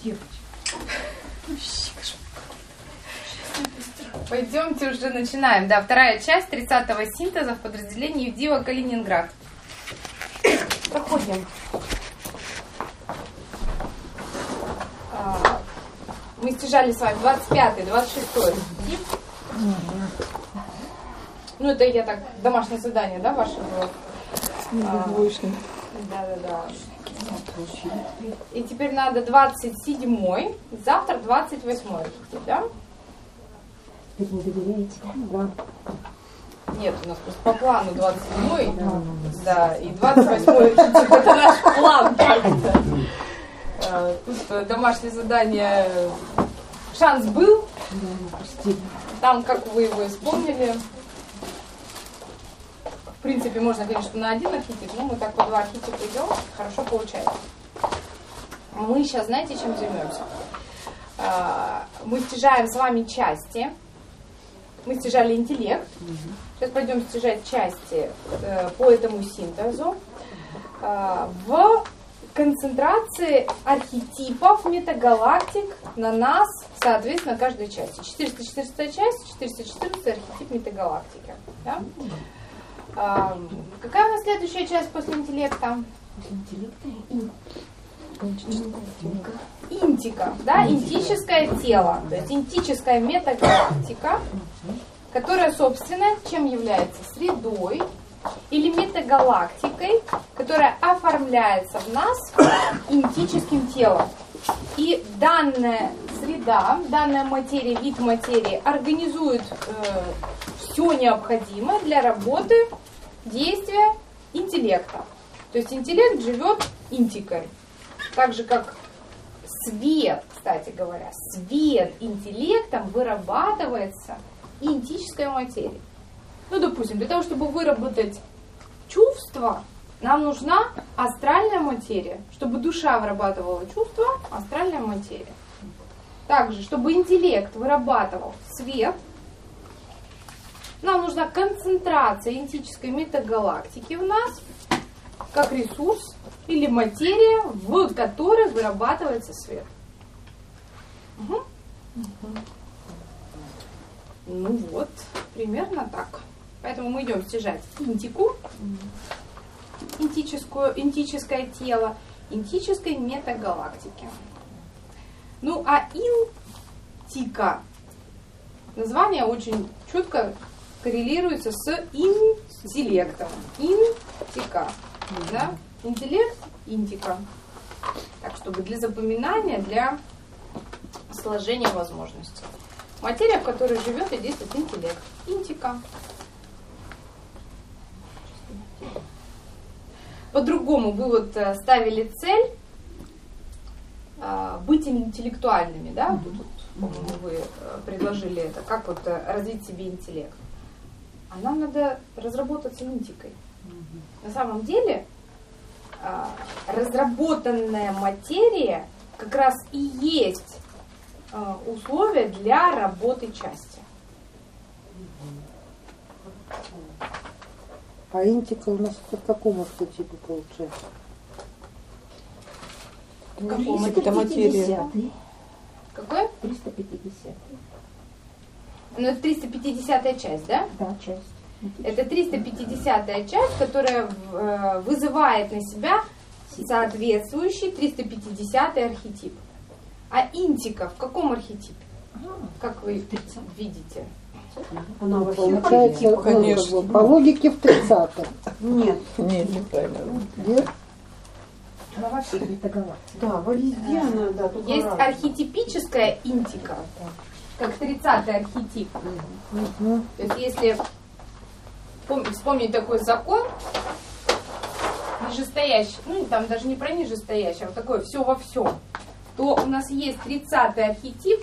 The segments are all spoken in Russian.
Пойдемте уже начинаем. Да, вторая часть 30-го синтеза в подразделении Ивдива Калининград. Проходим. Мы стяжали с вами 25-й, 26-й. Ну, это я так, домашнее задание, да, ваше было? Да. И теперь надо 27-й, завтра 28-й, да? Вы не доверяете? Да. Нет, у нас просто по плану 27-й, да, и 28-й, это наш план. Тут домашнее задание, шанс был, там как вы его исполнили. В принципе, можно, конечно, на один архетип, но мы так по два архетипа идем, хорошо получается. Мы сейчас, знаете, чем займемся? Мы стяжаем с вами части. Мы стяжали интеллект. Сейчас пойдем стяжать части по этому синтезу в концентрации архетипов метагалактик на нас, соответственно, каждой части. 414 часть, 414 архетип метагалактики. Да? Какая у нас следующая часть после интеллекта? Интика, да, интическое тело, то есть интическая метагалактика, которая, собственно, чем является? Средой или метагалактикой, которая оформляется в нас интическим телом. И данная среда, данная материя, вид материи организует все необходимое для работы, действия интеллекта. То есть интеллект живет интикой. Так же, как свет, кстати говоря, свет интеллектом вырабатывается интической материей. Ну, допустим, для того, чтобы выработать чувство, нам нужна астральная материя. Чтобы душа вырабатывала чувство, астральная материя. Также, чтобы интеллект вырабатывал свет, нам нужна концентрация интической метагалактики в нас, как ресурс или материя, в которой вырабатывается свет. Угу. Ну вот, примерно так. Поэтому мы идем стяжать интику, интическое тело, интической метагалактики. Ну а интика, название очень четко коррелируется с интеллектом. Интика. Да? Интеллект, интика. Так, чтобы для запоминания, для сложения возможностей. Материя, в которой живет и действует интеллект. Интика. По-другому вы вот ставили цель быть интеллектуальными, да? Тут, по-моему, вы предложили это. Как вот развить себе интеллект? А нам надо разработаться интикой. На самом деле разработанная материя как раз и есть условия для работы части. А интика у нас по какому архетипу получается? Какому? Это материя. Какой? 350. Ну, это 350-я часть, да? Да, часть. Это 350-я часть, которая вызывает на себя соответствующий 350-й архетип. А интика в каком архипе? Как вы видите? Она получается, конечно. По логике в 30-м. Нет, неправильно. Нет? Она во всех метагалактиках. Да, везде она, да. Есть архетипическая интика, как 30-й архетип. То есть если вспомнить такой закон, нижестоящий, ну там даже не про нижестоящий, а вот такое все во всем, то у нас есть 30-й архетип,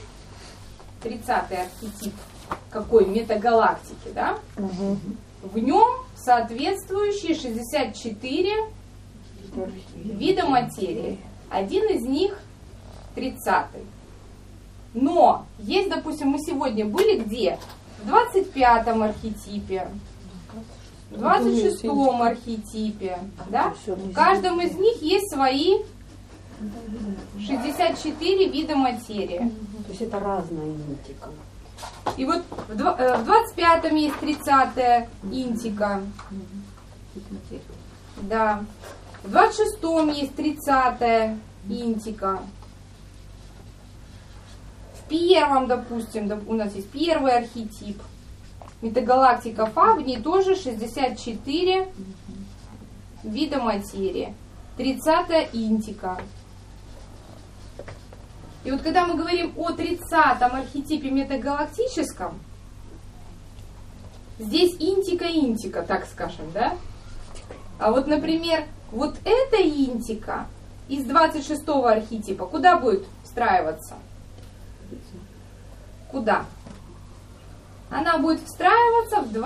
какой метагалактики, да? В нем соответствующие 64 вида материи. Один из них 30-й. Но есть, допустим, мы сегодня были где? В 25-м архетипе, в 26-м архетипе. Да? В каждом из них есть свои 64 вида материи. То есть это разная интика. И вот в 25-м есть 30-я интика. Да. В 26-м есть 30-я интика. В первом, допустим, у нас есть первый архетип. Метагалактика Фа, в ней тоже 64 вида материи. 30-я интика. И вот когда мы говорим о 30-м архетипе метагалактическом, здесь интика, так скажем, да? А вот, например, вот эта интика из 26-го архетипа куда будет встраиваться? Куда? Она будет встраиваться в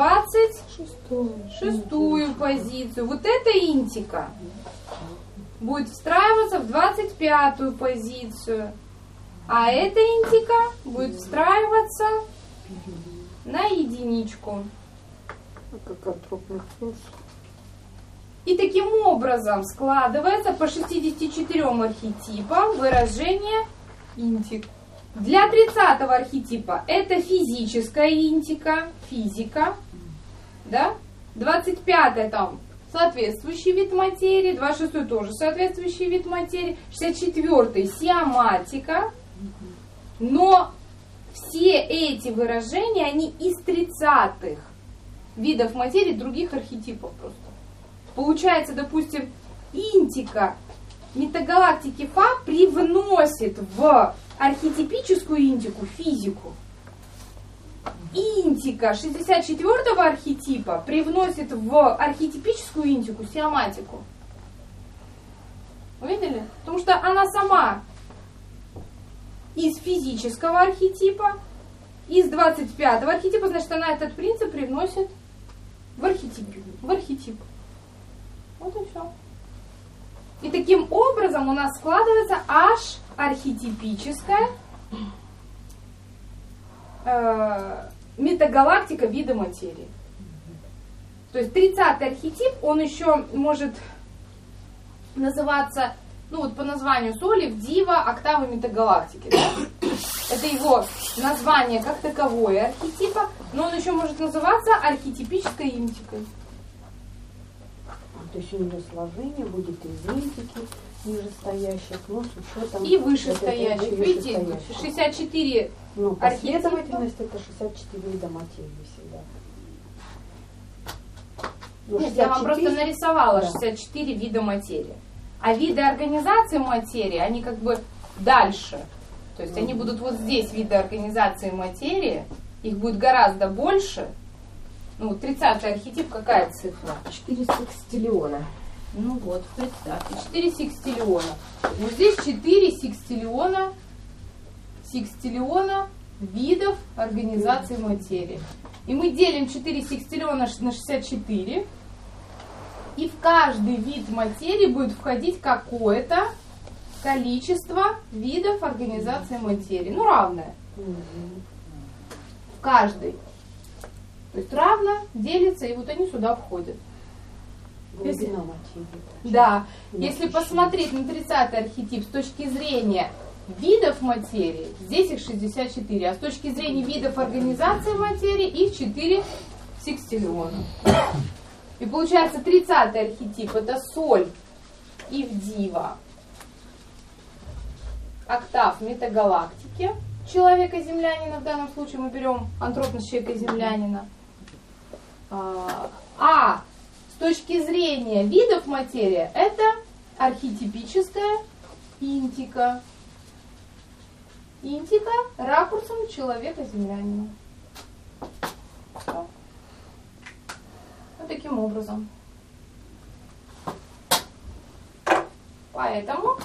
26-ю позицию. Вот эта интика будет встраиваться в 25-ю позицию. А эта интика будет встраиваться на единичку. Как антропный плюс. И таким образом складывается по 64 архетипам выражение интик. Для 30-го архетипа это физическая интика, физика. Да? 25-я там соответствующий вид материи, 26-й тоже соответствующий вид материи, 64-й сиоматика. Но все эти выражения, они из 30-х видов материи других архетипов просто. Получается, допустим, интика метагалактики Фа привносит в архетипическую интику физику. Интика 64-го архетипа привносит в архетипическую интику сиоматику. Увидели? Потому что она сама из физического архетипа, из 25-го архетипа, значит, она этот принцип привносит в архетип. Вот и все. И таким образом у нас складывается аж архетипическая метагалактика вида материи. То есть 30-й архетип, он еще может называться, ну вот по названию Солев, Дива, октавы метагалактики. Да? Это его название как таковое архетипа, но он еще может называться архетипической интикой. То есть у нее сложение будет из интики нижестоящих, но с учетом... И вышестоящих. Видите, 64 ну, последовательность это 64 вида материи всегда. Ну, нет, я вам просто нарисовала 64 вида материи. А виды организации материи, они как бы дальше. То есть они будут вот здесь, виды организации материи, их будет гораздо больше. Ну, 30-й архетип, какая цифра? 4 секстиллиона. Ну вот, представьте, 4 секстиллиона. Вот здесь 4 секстиллиона видов организации материи. И мы делим 4 секстиллиона на 64. И в каждый вид материи будет входить какое-то количество видов организации материи. Ну, равное. В каждый. То есть равно делится, и вот они сюда входят. Если, да, если посмотреть на 30-й архетип с точки зрения видов материи, здесь их 64, а с точки зрения видов организации материи их 4 секстиллиона. И получается 30-й архетип это Соль и Дива, октав метагалактики человека-землянина, в данном случае мы берем антропность человека-землянина. А с точки зрения видов материи это архетипическая интика. Интика ракурсом человека-землянина. Вот таким образом. Поэтому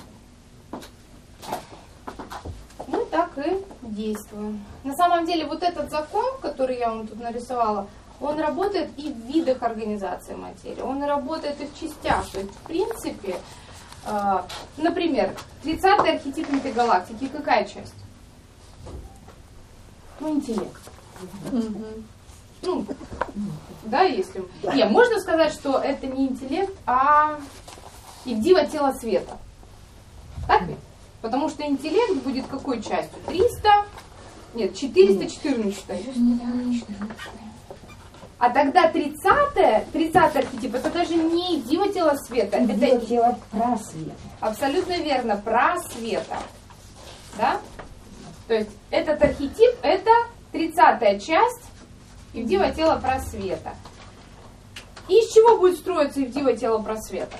мы так и действуем. На самом деле вот этот закон, который я вам тут нарисовала, он работает и в видах организации материи, он работает и в частях. То есть, в принципе, например, 30-й архетип метагалактики, какая часть? Ну, интеллект. Ну, да, если... Не, можно сказать, что это не интеллект, а Ивдива тело света. Так ведь? Потому что интеллект будет какой частью? 414. А тогда 30-й архетип, это даже не диво-тело света. Это диво-тело просвета. Абсолютно верно, просвета. Да? То есть этот архетип, это 30-я часть диво-тело просвета. И из чего будет строиться диво-тело просвета?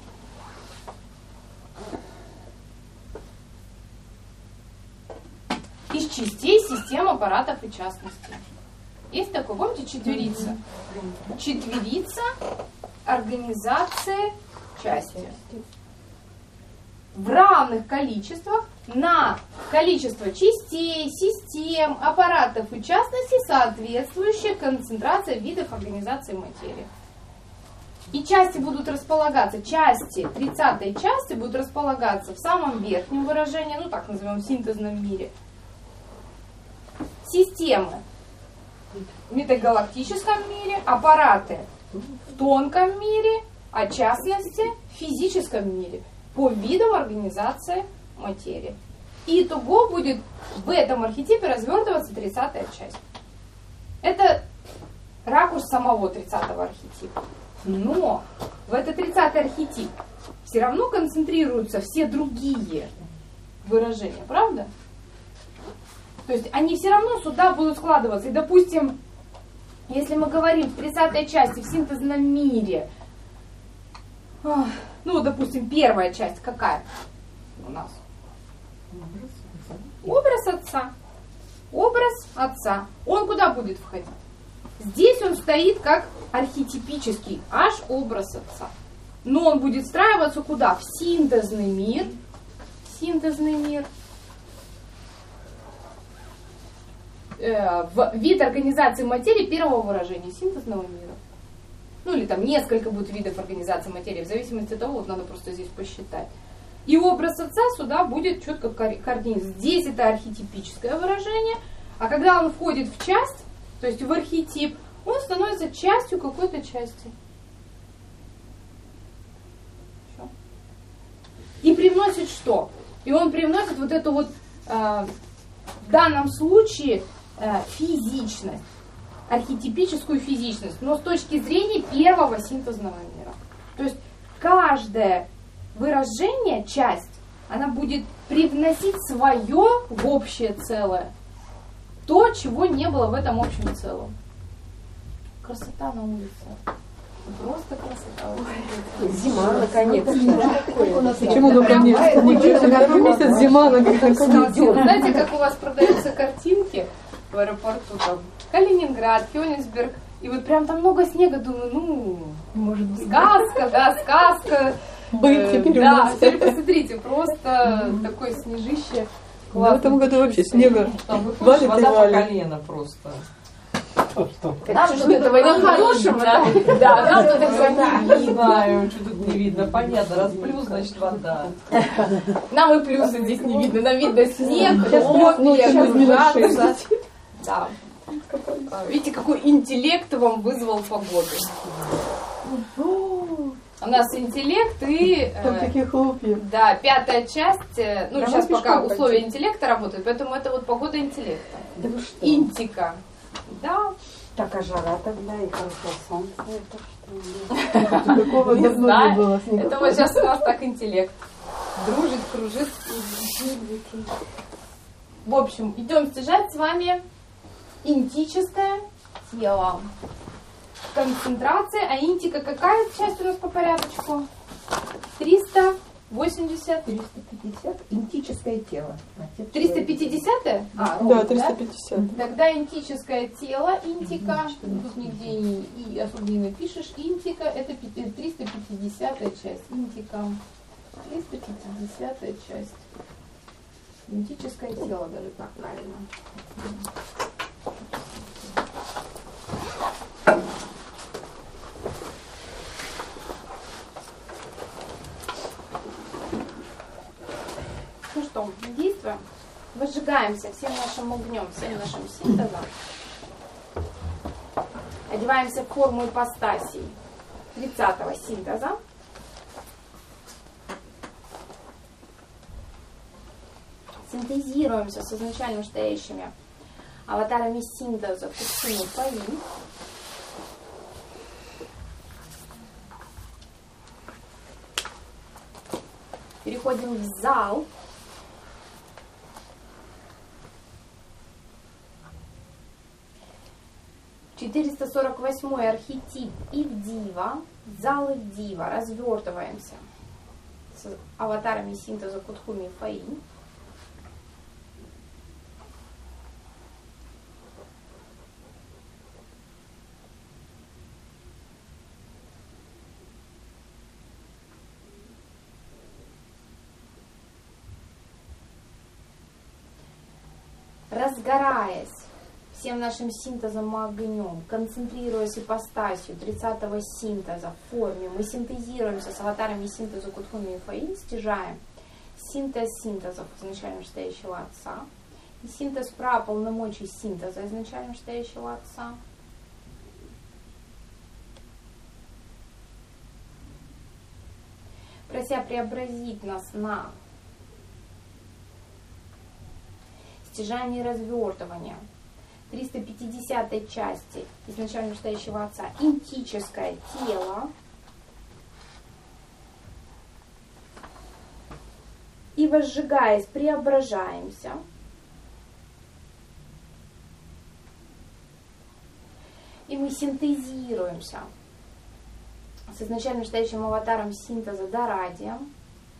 Из частей систем, аппаратов и частностей. Есть такое, помните, четверица? Четверица организации части. В равных количествах на количество частей, систем, аппаратов и частностей соответствующая концентрация видов организации материи. И части будут располагаться, части 30-й части будут располагаться в самом верхнем выражении, ну так назовем, синтезном мире. Системы в метагалактическом мире, аппараты в тонком мире, а частности в физическом мире по видам организации материи. И итого будет в этом архетипе развертываться 30-я часть. Это ракурс самого 30-го архетипа. Но в этот 30-й архетип все равно концентрируются все другие выражения, правда? То есть они все равно сюда будут складываться. И, допустим, если мы говорим в 30-й части в синтезном мире, ну, допустим, первая часть какая у нас? Образ отца. Образ отца. Он куда будет входить? Здесь он стоит как архетипический, аж образ отца. Но он будет встраиваться куда? В синтезный мир. Синтезный мир. В вид организации материи первого выражения синтезного мира. Ну или там несколько будет видов организации материи, в зависимости от того, вот надо просто здесь посчитать. И образ отца сюда будет четко координирован. Здесь это архетипическое выражение, а когда он входит в часть, то есть в архетип, он становится частью какой-то части. Все. И привносит что? И он привносит вот эту вот, в данном случае, физичность, архетипическую физичность, но с точки зрения первого синтезного мира. То есть каждое выражение, часть, она будет привносить свое в общее целое. То, чего не было в этом общем целом. Красота на улице. Просто красота. Зима, наконец-то. Почему наконец-то? Ничего, месяц зима, наконец-то. Знаете, как у вас продаются картинки в аэропорту, там, Калининград, Кёнигсберг, и вот прям там много снега, думаю, ну, может быть, сказка, да, сказка. Да, теперь посмотрите, просто такое снежище. В этом году вообще снега вода по колено просто. Нам тут этого не хорошего, да? Да, нам тут этого не знаю, что тут не видно. Понятно, раз плюс, значит вода. Нам и плюсы здесь не видно. Нам видно снег, хлопья, жарко. Да. Видите, какой интеллект вам вызвал погоду. У нас интеллект и... Там такие хлопья. Да, пятая часть. Ну, сейчас пока условия интеллекта работают, поэтому это вот погода интеллекта. Да вы что? Интика. Да. Так, а жара тогда и хорошо солнце. Это что? Такого Не давно знаю. не было. Это вот сейчас у нас так интеллект. Дружит, кружит. В общем, идем стяжать с вами интическое тело. Концентрация, а интика какая часть у нас по порядочку? 380? 350. Интическое тело. 350-е? Да, 350. Тогда интическое тело, интика, тут нигде и особо не напишешь, интика, это 350-я часть, интика, 350-я часть, интическое тело даже так правильно. Ну что, действуем? Выжигаемся всем нашим огнем, всем нашим синтезом. Одеваемся в форму ипостасий 30-го синтеза. Синтезируемся с изначально стоящими аватарами синтеза Кудхуми Фаи. Переходим в зал. «448-й архетип Ивдива, зал Ивдива». Развертываемся с аватарами синтеза Кудхуми Фаи. Разгораясь всем нашим синтезом и огнем, концентрируясь ипостасью 30-го синтеза в форме, мы синтезируемся с аватарами синтеза Кудхуми и Фаи, стяжаем синтез синтезов изначально стоящего Отца и синтез праполномочий синтеза изначально стоящего Отца. Прося преобразить нас на стяжание и развертывание 350-й части изначально стоящего Отца, интическое тело, и возжигаясь, преображаемся и мы синтезируемся с изначально стоящим аватаром синтеза Дорадием.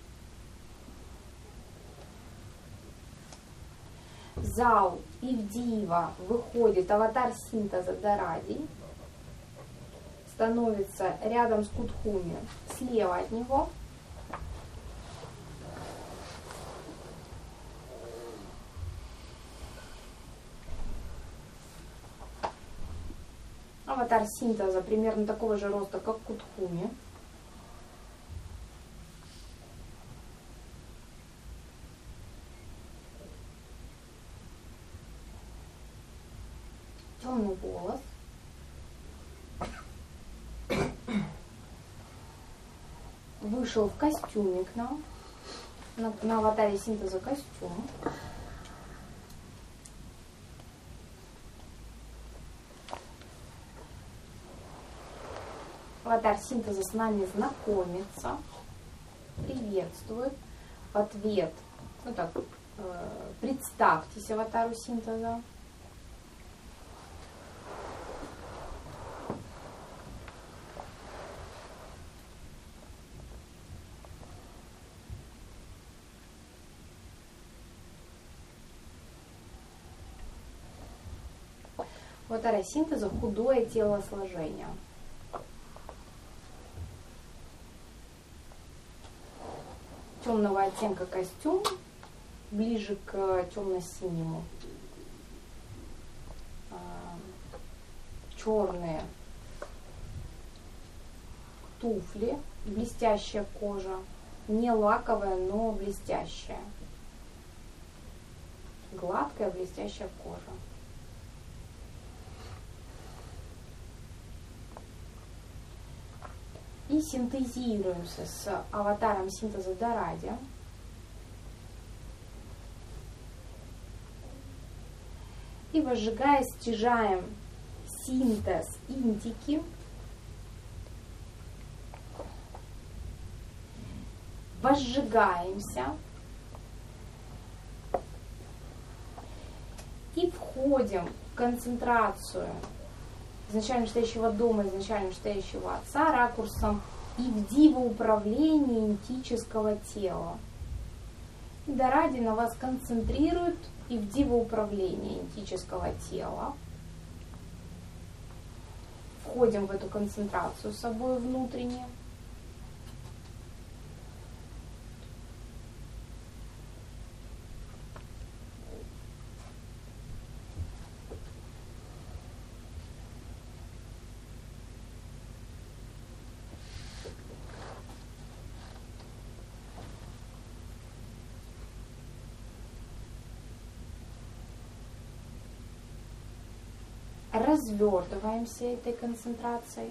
В зал Ивдива выходит аватар синтеза Доради, становится рядом с Кудхуми, слева от него. Аватар синтеза примерно такого же роста, как Кудхуми. Темный волос. Вышел в костюме к нам. На аватаре синтеза костюм. Аватар синтеза с нами знакомится, приветствует. В ответ, ну так, представьтесь аватару синтеза. Аватара синтеза худое телосложение. Темного оттенка костюм, ближе к темно-синему. Черные туфли, блестящая кожа, не лаковая, но блестящая. Гладкая, блестящая кожа. И синтезируемся с аватаром синтеза Доради. И возжигая, стяжаем синтез Индики. Возжигаемся. И входим в концентрацию изначально стоящего дома, изначально стоящего Отца, ракурсом Ивдива управления интического тела. И Доради на вас концентрирует Ивдива управление интического тела. Входим в эту концентрацию с собой внутренне. Развертываемся этой концентрацией.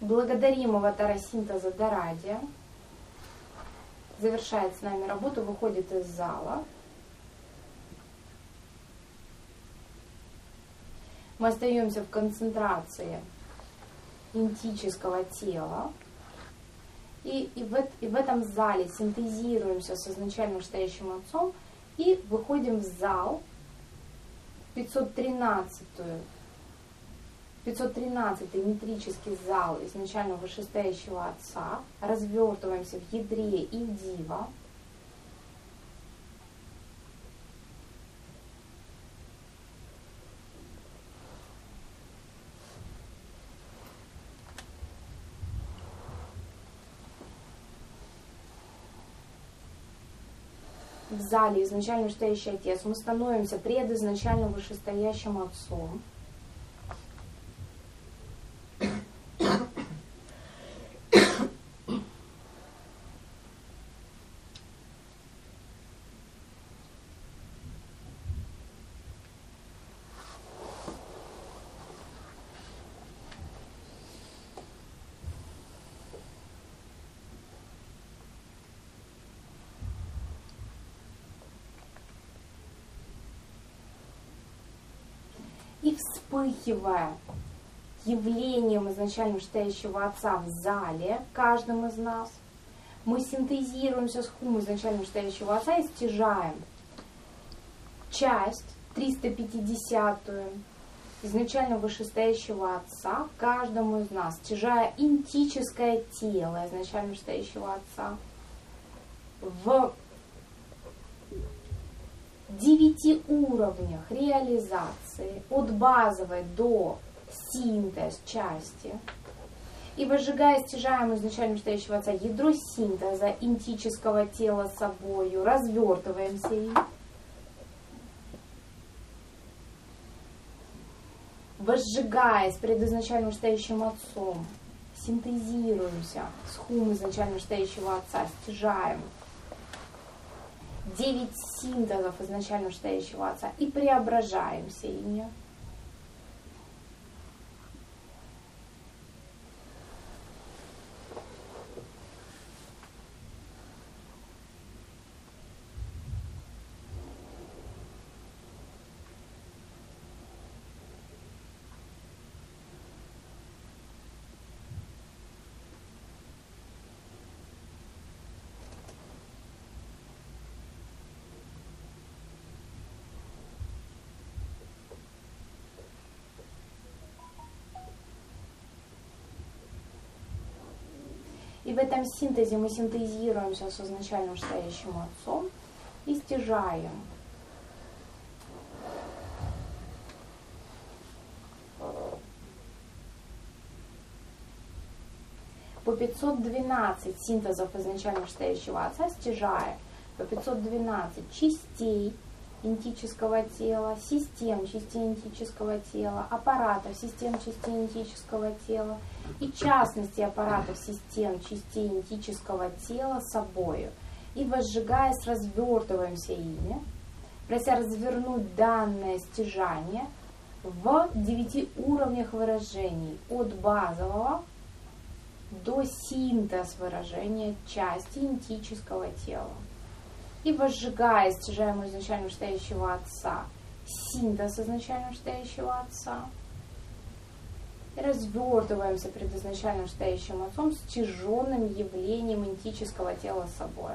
Благодарим аватара синтеза Дорадия. Завершает с нами работу, выходит из зала. Мы остаемся в концентрации интического тела. И в этом зале синтезируемся с изначально вышестоящим отцом и выходим в зал 513-й метрический зал изначально вышестоящего отца. Развертываемся в ядре и в дива. В зале изначально вышестоящий отец, мы становимся пред изначально вышестоящим отцом. И вспыхивая явлением изначально вышестоящего отца в зале, каждым из нас, мы синтезируемся с хум изначально вышестоящего отца и стяжаем часть 350-ю изначально вышестоящего отца каждому из нас, стяжая интическое тело изначально вышестоящего отца в 9 уровнях реализации, от базовой до синтез части, и возжигая стяжаемую изначально вышестоящего отца ядро синтеза интического тела собою, развертываемся им, возжигаясь пред изначально вышестоящим отцом, синтезируемся с хум изначально вышестоящего отца, стяжаем 9 синтезов изначально вышестоящего отца и преображаемся ими. И в этом синтезе мы синтезируемся с изначально вышестоящим отцом и стяжаем по 512 синтезов изначально вышестоящего отца, стяжая по 512 частей интического тела, систем частей интического тела, аппаратов систем частей интического тела и частности аппаратов систем частей интического тела собою. И возжигаясь, развертываемся ими, прося развернуть данное стяжание в 9 уровнях выражений, от базового до синтез выражения части интического тела. И возжигая стяжаемую изначально вышестоящего отца, синтез изначально вышестоящего отца, и развертываемся пред изначально вышестоящим отцом стяженным явлением интического тела собой.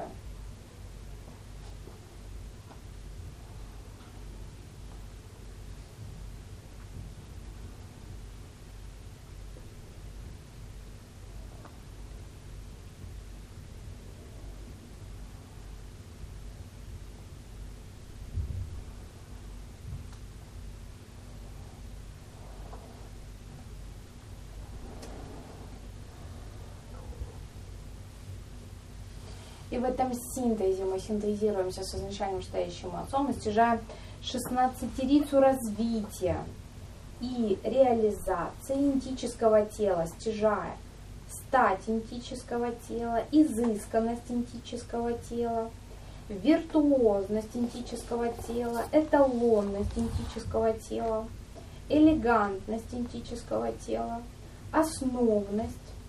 И в этом синтезе мы синтезируемся с изначально вышестоящим отцом и стяжаем 16-рицу развития и реализации интического тела, стяжая стать интического тела, изысканность интического тела, виртуозность интического тела, эталонность интического тела, элегантность интического тела, основность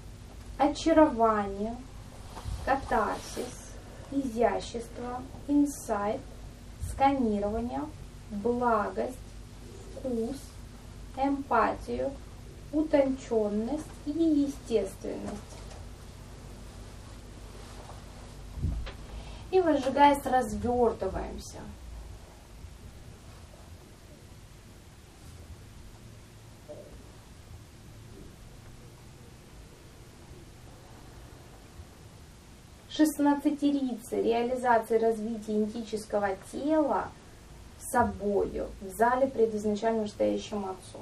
очарование, катарсис, изящество, инсайт, сканирование, благость, вкус, эмпатию, утонченность и естественность. И возжигаясь, развертываемся. Шестнадцатерицы реализации развития интического тела собою в зале пред изначально стоящим Отцом.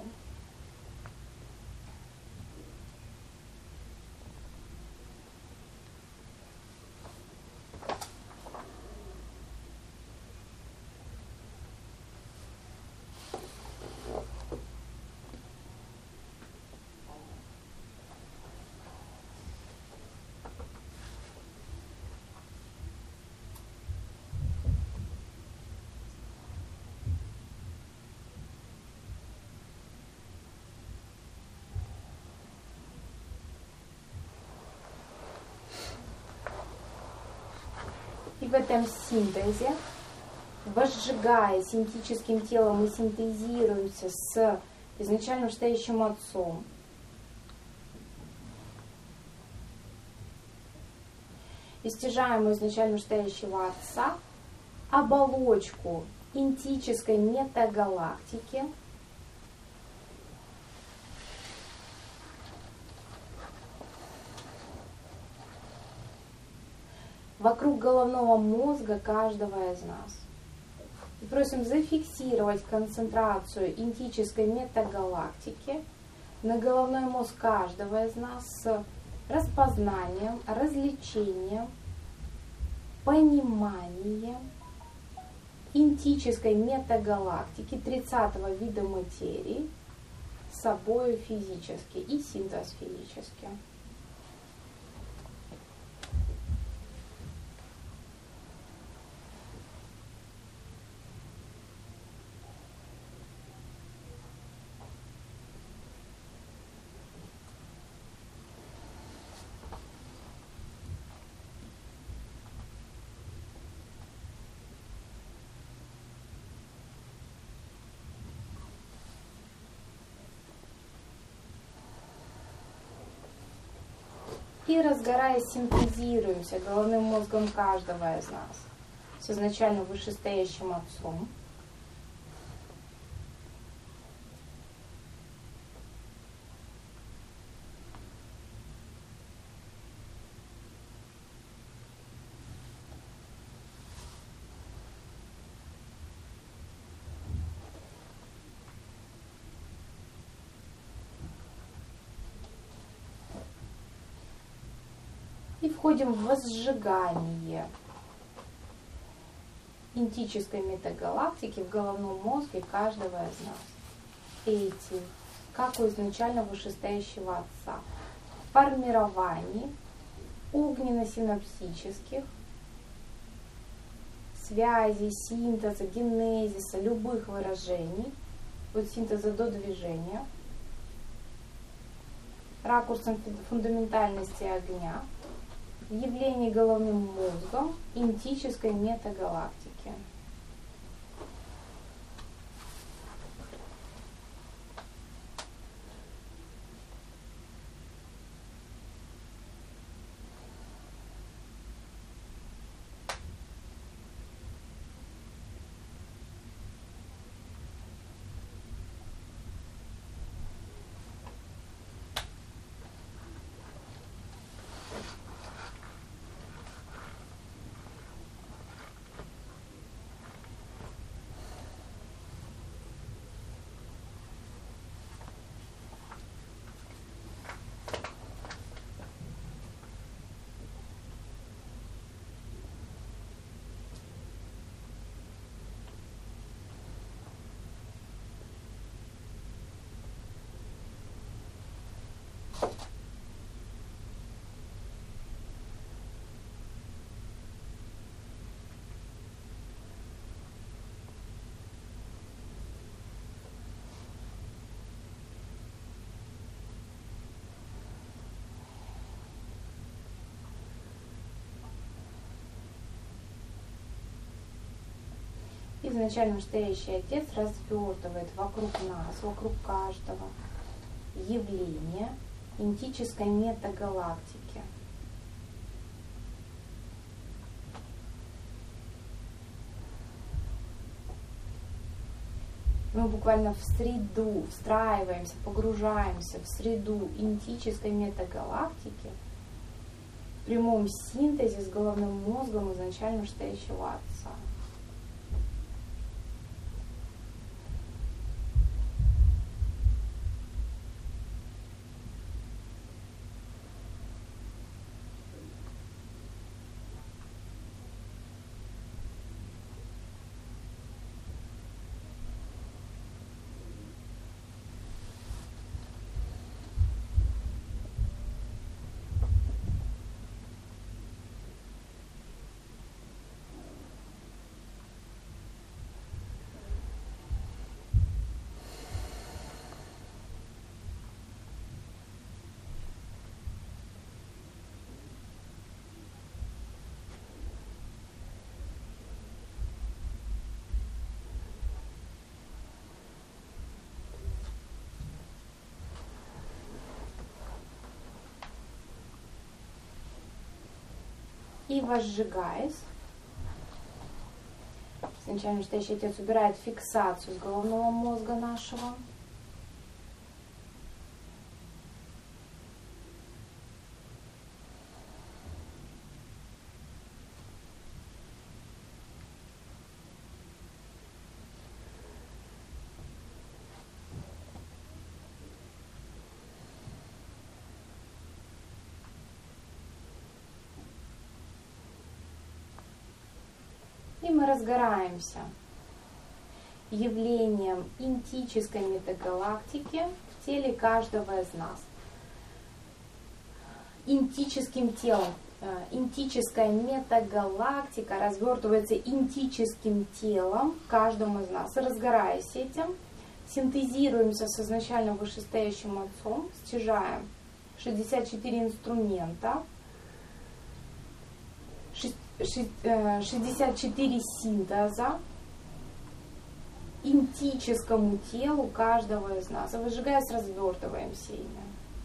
И в этом синтезе, возжигая синтетическим телом, мы синтезируемся с изначально стоящим Отцом. И стяжаем изначально стоящего Отца оболочку интической метагалактики, вокруг головного мозга каждого из нас. И просим зафиксировать концентрацию интической метагалактики на головной мозг каждого из нас с распознанием, развлечением, пониманием интической метагалактики 30-го вида материи собою физически и синтез физически. И разгораясь, синтезируемся головным мозгом каждого из нас с изначально вышестоящим Отцом. И входим в возжигание интической метагалактики в головном мозге каждого из нас. Эти, как у изначально вышестоящего Отца, формирований огненно-синапсических связей, синтеза, генезиса, любых выражений, от синтеза до движения, ракурсом фундаментальности огня, явление головным мозгом интической метагалактики. изначально настоящий Отец развертывает вокруг нас, вокруг каждого явления интической метагалактики. Мы буквально в среду встраиваемся, погружаемся в среду интической метагалактики в прямом синтезе с головным мозгом изначально настоящего Отца. И возжигаясь, изначально настоящий Отец убирает фиксацию с головного мозга нашего. И мы разгораемся явлением интической метагалактики в теле каждого из нас. Интическим телом. Интическая метагалактика развертывается интическим телом каждому из нас. Разгораясь этим, синтезируемся с изначально вышестоящим Отцом, стяжаем 64 инструмента, 64 синтеза интическому телу каждого из нас. А выжигаясь, развертываемся ими.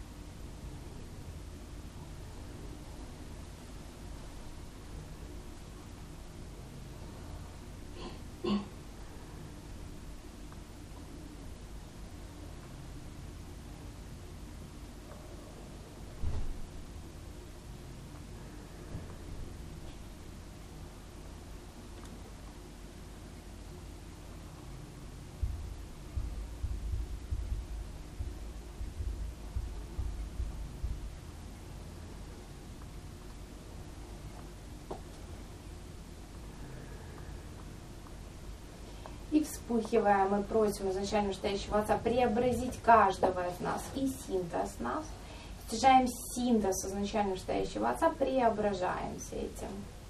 И вспыхивая, мы просим изначально настоящего Отца преобразить каждого из нас и синтез нас. Стяжаем синтез изначально настоящего Отца, преображаемся этим.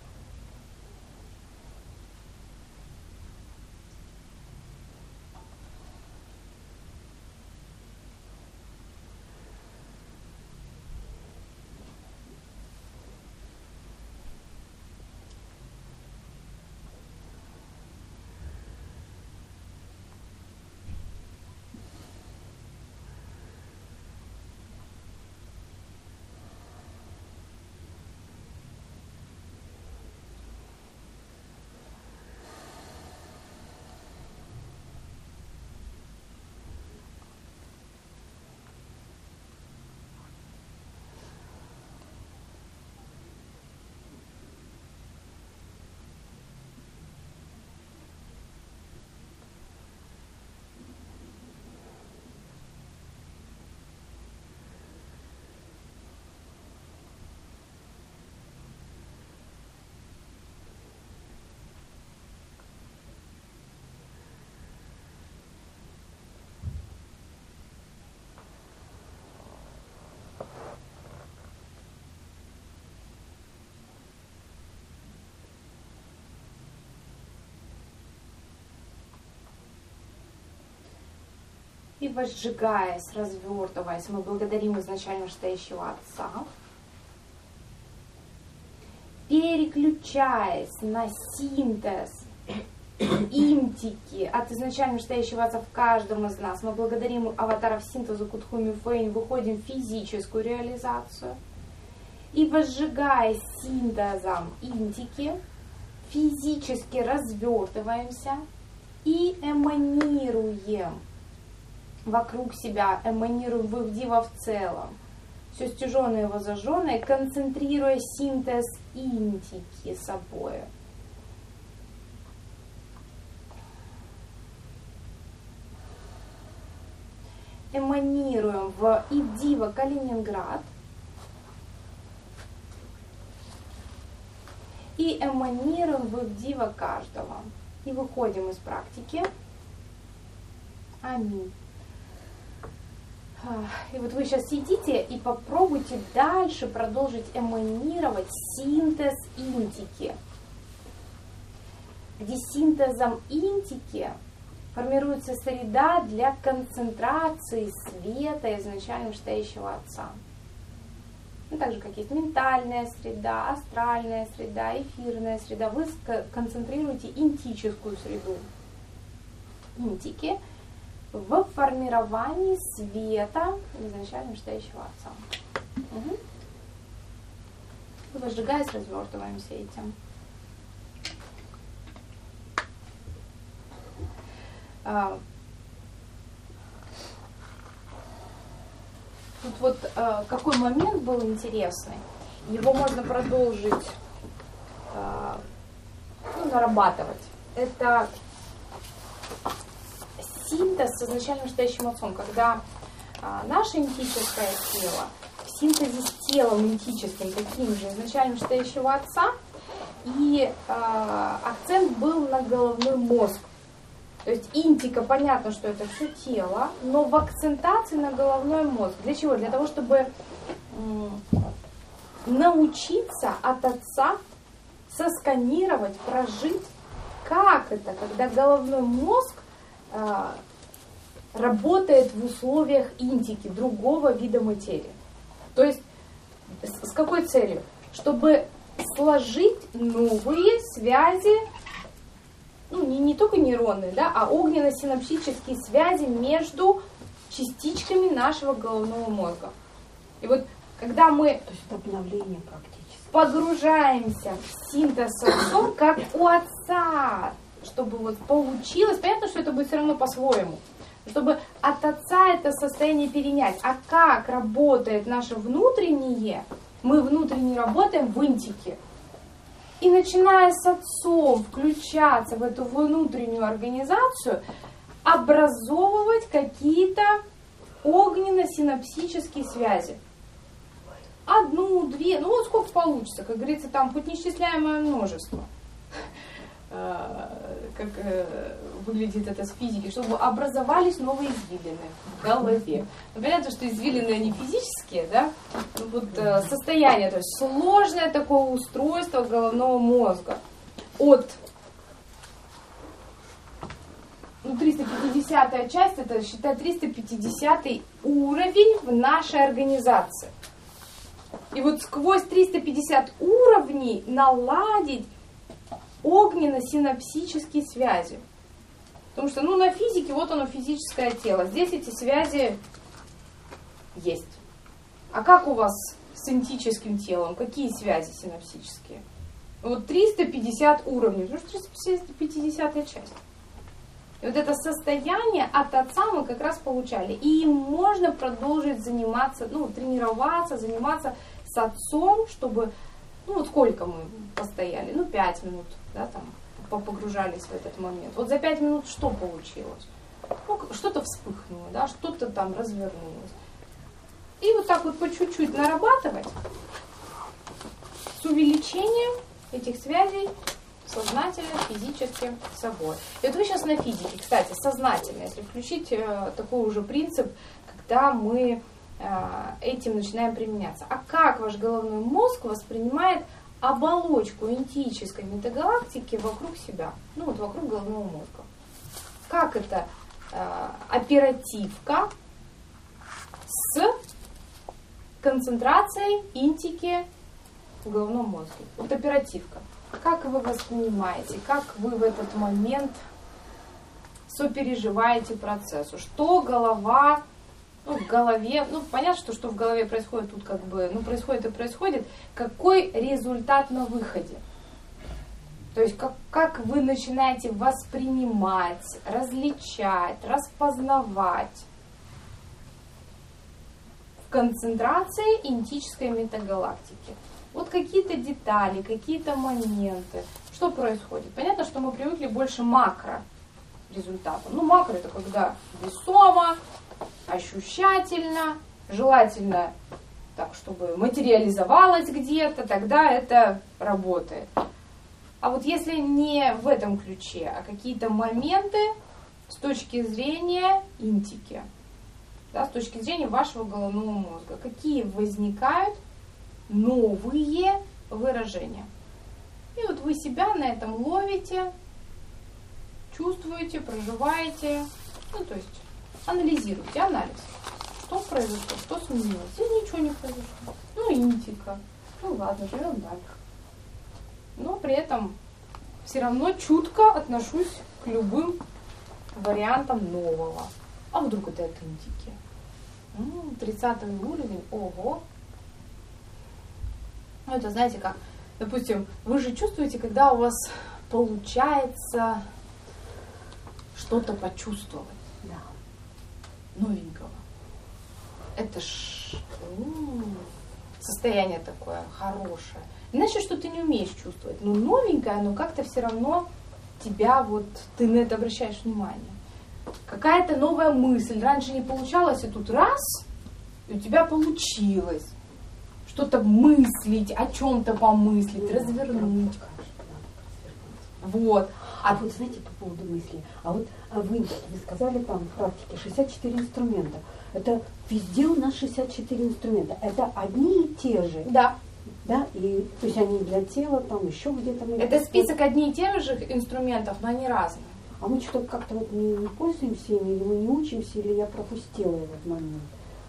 И возжигаясь, развертываясь, мы благодарим изначально настоящего Отца, переключаясь на синтез интики от изначально стоящего отца в каждом из нас. Мы благодарим аватаров синтеза Кутхуми Фэйн выходим в физическую реализацию. И возжигая синтезом интики, физически развертываемся и эманируем вокруг себя, эманируем в Ивдива в целом. Все стяженное его зажженное, концентрируя синтез интики собой. Эманируем в Ивдива Калининград и эманируем в Ивдива каждого. И выходим из практики. Аминь. И вот вы сейчас сидите и попробуйте дальше продолжить эманировать синтез интики, где синтезом интики формируется среда для концентрации света изначально стоящего Отца. Ну, так же, как есть ментальная среда, астральная среда, эфирная среда. Вы концентрируете интическую среду интики в формировании света изначально стоящего Отца. Угу. Возжигаясь, развертываемся этим. Тут вот какой момент был интересный. Его можно продолжить нарабатывать. Это синтез с изначально стоящим Отцом, когда наше интическое тело в синтезе с телом интическим, таким же изначально стоящего Отца, и акцент был на головной мозг. То есть интика, понятно, что это все тело, но в акцентации на головной мозг. Для чего? Для того, чтобы научиться от Отца сосканировать, прожить, как это, когда головной мозг работает в условиях интики, другого вида материи. То есть с какой целью? Чтобы сложить новые связи, ну, не только нейронные, да, а огненно-синапсические связи между частичками нашего головного мозга. И вот когда мы То есть это обновление практически. погружаемся в синтез с Отцом, как у Отца, чтобы вот получилось, понятно, что это будет все равно по-своему, чтобы от Отца это состояние перенять. А как работает наше внутреннее, мы внутренне работаем в интике. И начиная с Отцом включаться в эту внутреннюю организацию, образовывать какие-то огненно-синапсические связи. Одну, две, ну вот сколько получится, как говорится, там хоть неисчисляемое множество. Как выглядит это с физики, чтобы образовались новые извилины в голове. Ну, понятно, что извилины они физические, да? Ну, вот состояние, то есть сложное такое устройство головного мозга. От 350-я часть, это считай 350-й уровень в нашей организации. И вот сквозь 350 уровней наладить огненно-синапсические связи. Потому что, на физике, вот оно физическое тело. Здесь эти связи есть. А как у вас с интическим телом? Какие связи синапсические? Вот 350 уровней. Потому что 350-я часть. И вот это состояние от Отца мы как раз получали. И им можно продолжить заниматься, тренироваться, заниматься с Отцом, чтобы, вот сколько мы постояли? 5 минут, да, там, погружались в этот момент. Вот за 5 минут что получилось? Что-то вспыхнуло, да, что-то там развернулось. И вот так вот по чуть-чуть нарабатывать с увеличением этих связей сознательно, физически с собой. И вот вы сейчас на физике, кстати, сознательно, если включить такой уже принцип, когда мы этим начинаем применяться. А как ваш головной мозг воспринимает оболочку интической метагалактики вокруг себя, вокруг головного мозга? Как это оперативка с концентрацией интики в головном мозге? Вот оперативка. как вы воспринимаете, как вы в этот момент сопереживаете процессу? Что голова, в голове, понятно, что в голове происходит тут происходит и происходит. Какой результат на выходе? То есть как вы начинаете воспринимать, различать, распознавать в концентрации интической метагалактики? Вот какие-то детали, какие-то моменты. Что происходит? Понятно, что мы привыкли больше макро результатам. Макро это когда весомо, ощущательно, желательно так, чтобы материализовалось где-то, тогда это работает. А вот если не в этом ключе, а какие-то моменты с точки зрения интики, да, с точки зрения вашего головного мозга, какие возникают новые выражения. И вот вы себя на этом ловите, чувствуете, проживаете, то есть анализируете, анализ. Что произошло, что сменилось? И ничего не произошло. Интика. Ладно, живем дальше. Но при этом все равно чутко отношусь к любым вариантам нового. А вдруг это от интики? 30-й уровень, ого. Это знаете как, допустим, вы же чувствуете, когда у вас получается что-то почувствовать. Да. Новенького. Это ж состояние такое хорошее. Иначе, что ты не умеешь чувствовать. Новенькое, но как-то все равно тебя ты на это обращаешь внимание. Какая-то новая мысль. Раньше не получалось, и тут раз, и у тебя получилось. Что-то мыслить, о чем-то помыслить, развернуть. Вот. А вот знаете, по поводу мысли, вы сказали там в практике 64 инструмента. Это везде у нас 64 инструмента. Это одни и те же. Да. Да, и то есть они для тела, там еще где-то. Это список одни и тех же инструментов, но они разные. А мы что-то как-то не пользуемся ими, или мы не учимся, или я пропустила этот момент.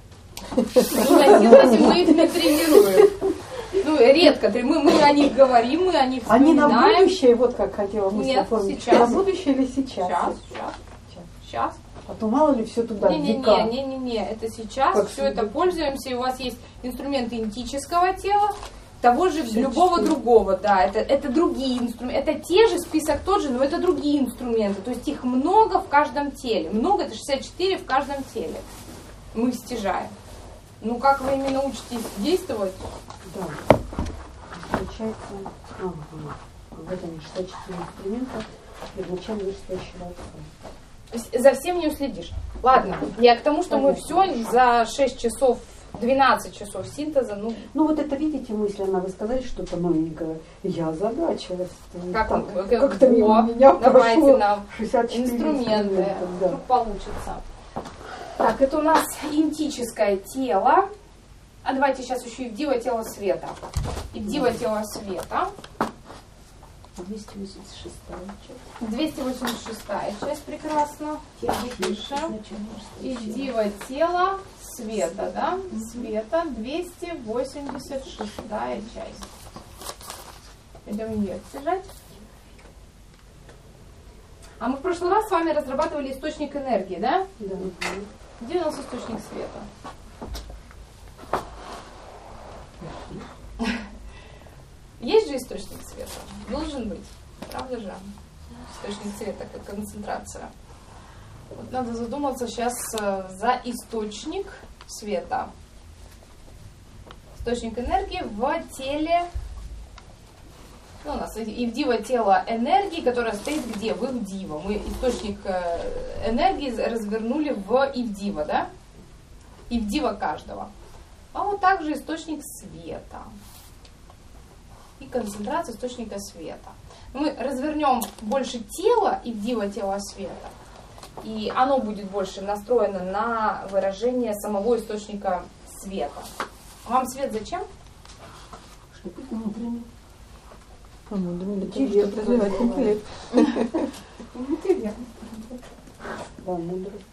Мы их не тренируем. Редко. Мы о них говорим, мы о них вспоминаем. Они на будущее, вот как хотела мысль оформить. Сейчас. На будущее или сейчас? Сейчас. А то мало ли все туда века. Не. Это сейчас. Как все это пользуемся. И у вас есть инструменты интического тела, того же, все любого 4. другого. Да, это другие инструменты. Это те же, список тот же, но это другие инструменты. То есть их много в каждом теле. Много, это 64 в каждом теле. Мы их стяжаем. Как вы ими научитесь действовать? Да. Получается, в этом 64 инструмента первоначально вышестоящего отца. За всем не уследишь. Ладно, я к тому, что мы все за 6 часов, 12 часов синтеза, вот это, видите, мысль, вы сказали что-то новенькое. Я озадачилась. Как-то мимо меня давайте прошло нам 64 инструменты. Да. Вдруг получится. Так, это у нас интическое тело. А давайте сейчас еще Ивдива тело света. Ивдива тело света. 286 часть. 286 часть, прекрасно. Пишем. Ивдива тело света, да? Света, 286 часть. Идем ее отсажать. А мы в прошлый раз с вами разрабатывали источник энергии, да? Да. Где у нас источник света? Есть же источник света? Должен быть. Правда же? Источник света как концентрация. Вот надо задуматься сейчас за источник света. Источник энергии в теле. У нас Ивдива тело энергии, которое стоит где? В Ивдива. Мы источник энергии развернули в Ивдива, да? Ивдива каждого. А вот также источник света. И концентрация источника света. Мы развернем больше тело Ивдива тела света. И оно будет больше настроено на выражение самого источника света. Вам свет зачем? Чтобы быть внутренним. Чтобы развивать интеллект. Да, мудрость.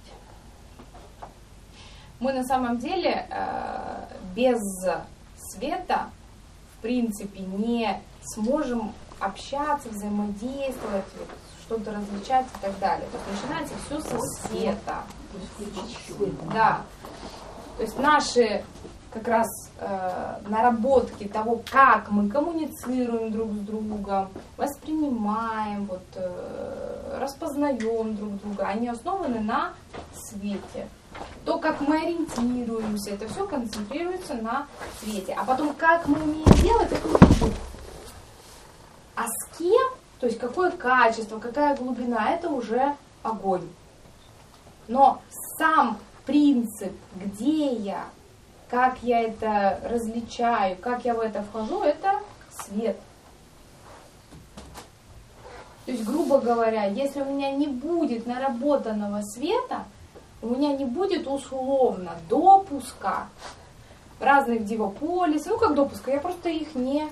Мы на самом деле без света, в принципе, не сможем общаться, взаимодействовать, что-то различать и так далее. То есть начинается все со света. Да. То есть наши как раз наработки того, как мы коммуницируем друг с другом, воспринимаем, распознаем друг друга, они основаны на свете. То, как мы ориентируемся, это все концентрируется на свете. А потом, как мы умеем делать, это уже. А с кем, то есть какое качество, какая глубина, это уже огонь. Но сам принцип, где я, как я это различаю, как я в это вхожу, это свет. То есть, грубо говоря, если у меня не будет наработанного света, у меня не будет условно допуска разных дивополисов. Ну, как допуска, я просто их не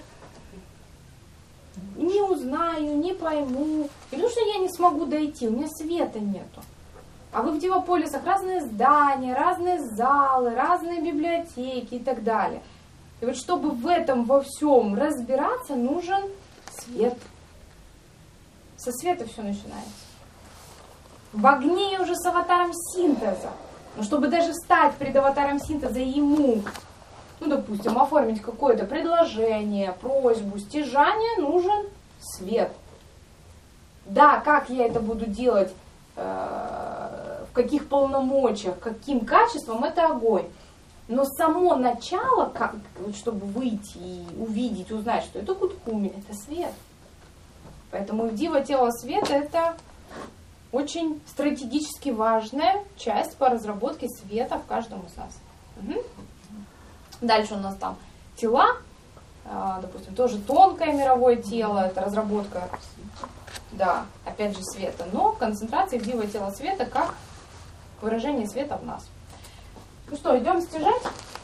узнаю, не пойму. И потому что я не смогу дойти, у меня света нету. А вы в дивополисах разные здания, разные залы, разные библиотеки и так далее. И вот чтобы в этом во всем разбираться, нужен свет. Со света все начинается. В огне уже с аватаром синтеза. Но чтобы даже встать перед аватаром синтеза и ему, допустим, оформить какое-то предложение, просьбу, стяжание, нужен свет. Да, как я это буду делать, в каких полномочиях, каким качеством, это огонь. Но само начало, чтобы выйти и увидеть, узнать, что это куткуми, это свет. Поэтому дива тело света это очень стратегически важная часть по разработке света в каждом из нас. Угу. Дальше у нас там тела, допустим, тоже тонкое мировое тело, это разработка, да, опять же света, но концентрация в дива тело света как выражение света в нас. Ну что, идем стяжать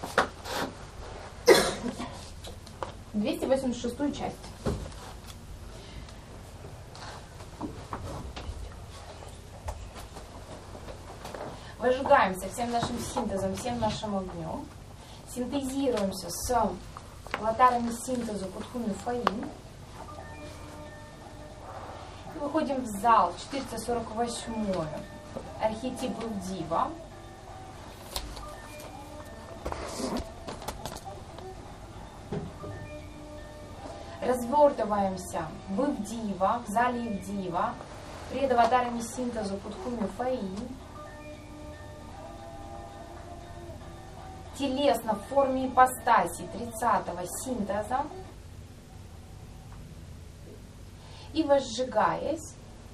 286-ю часть. Выжигаемся всем нашим синтезом, всем нашим огнем. Синтезируемся с аватарами синтеза Кутхуми Фаин. И выходим в зал 448-й. Архетип Дива. Развертываемся в Ивдива, в зале Ивдива, перед аватарами синтеза Кутхуми Фаин. Телесно в форме ипостаси 30-го синтеза. И возжигаясь,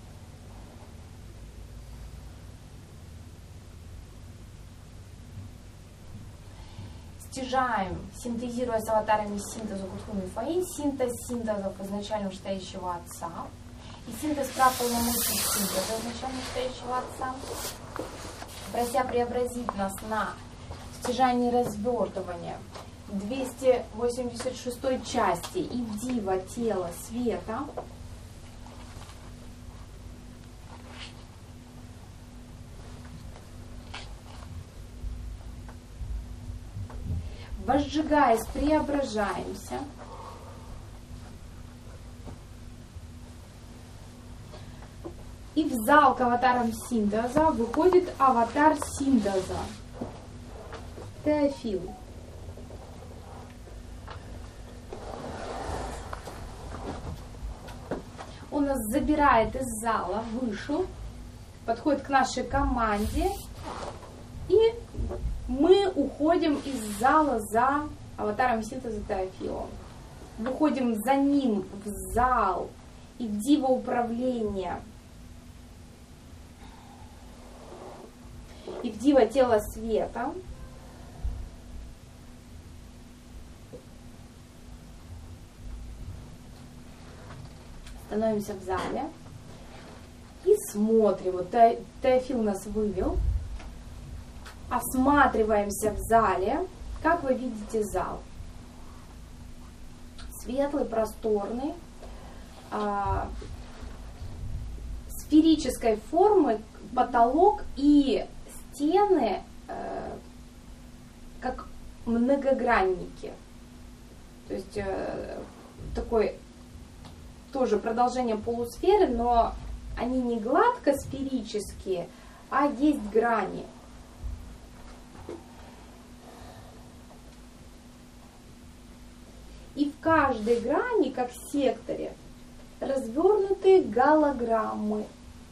стяжаем, синтезируя с аватарами синтеза Кутхуми Фаин, синтез синтезов изначально вышестоящего Отца и синтез прав полномочий синтеза изначально вышестоящего Отца, прося преобразить нас на стяжание и развертывание 286 части Ивдива тела света. Возжигаясь, преображаемся. И в зал к аватарам синтеза выходит аватар синтеза. Теофил. Он нас забирает из зала, вышел, подходит к нашей команде, и мы уходим из зала за аватаром синтеза Теофилом. Выходим за ним в зал и в диво управления, и в диво тело света. Становимся в зале и смотрим. Вот Теофил нас вывел. Осматриваемся в зале. Как вы видите зал? Светлый, просторный, сферической формы потолок и стены как многогранники. То есть такой тоже продолжение полусферы, но они не гладко сферические, а есть грани. И в каждой грани, как в секторе, развернуты голограммы.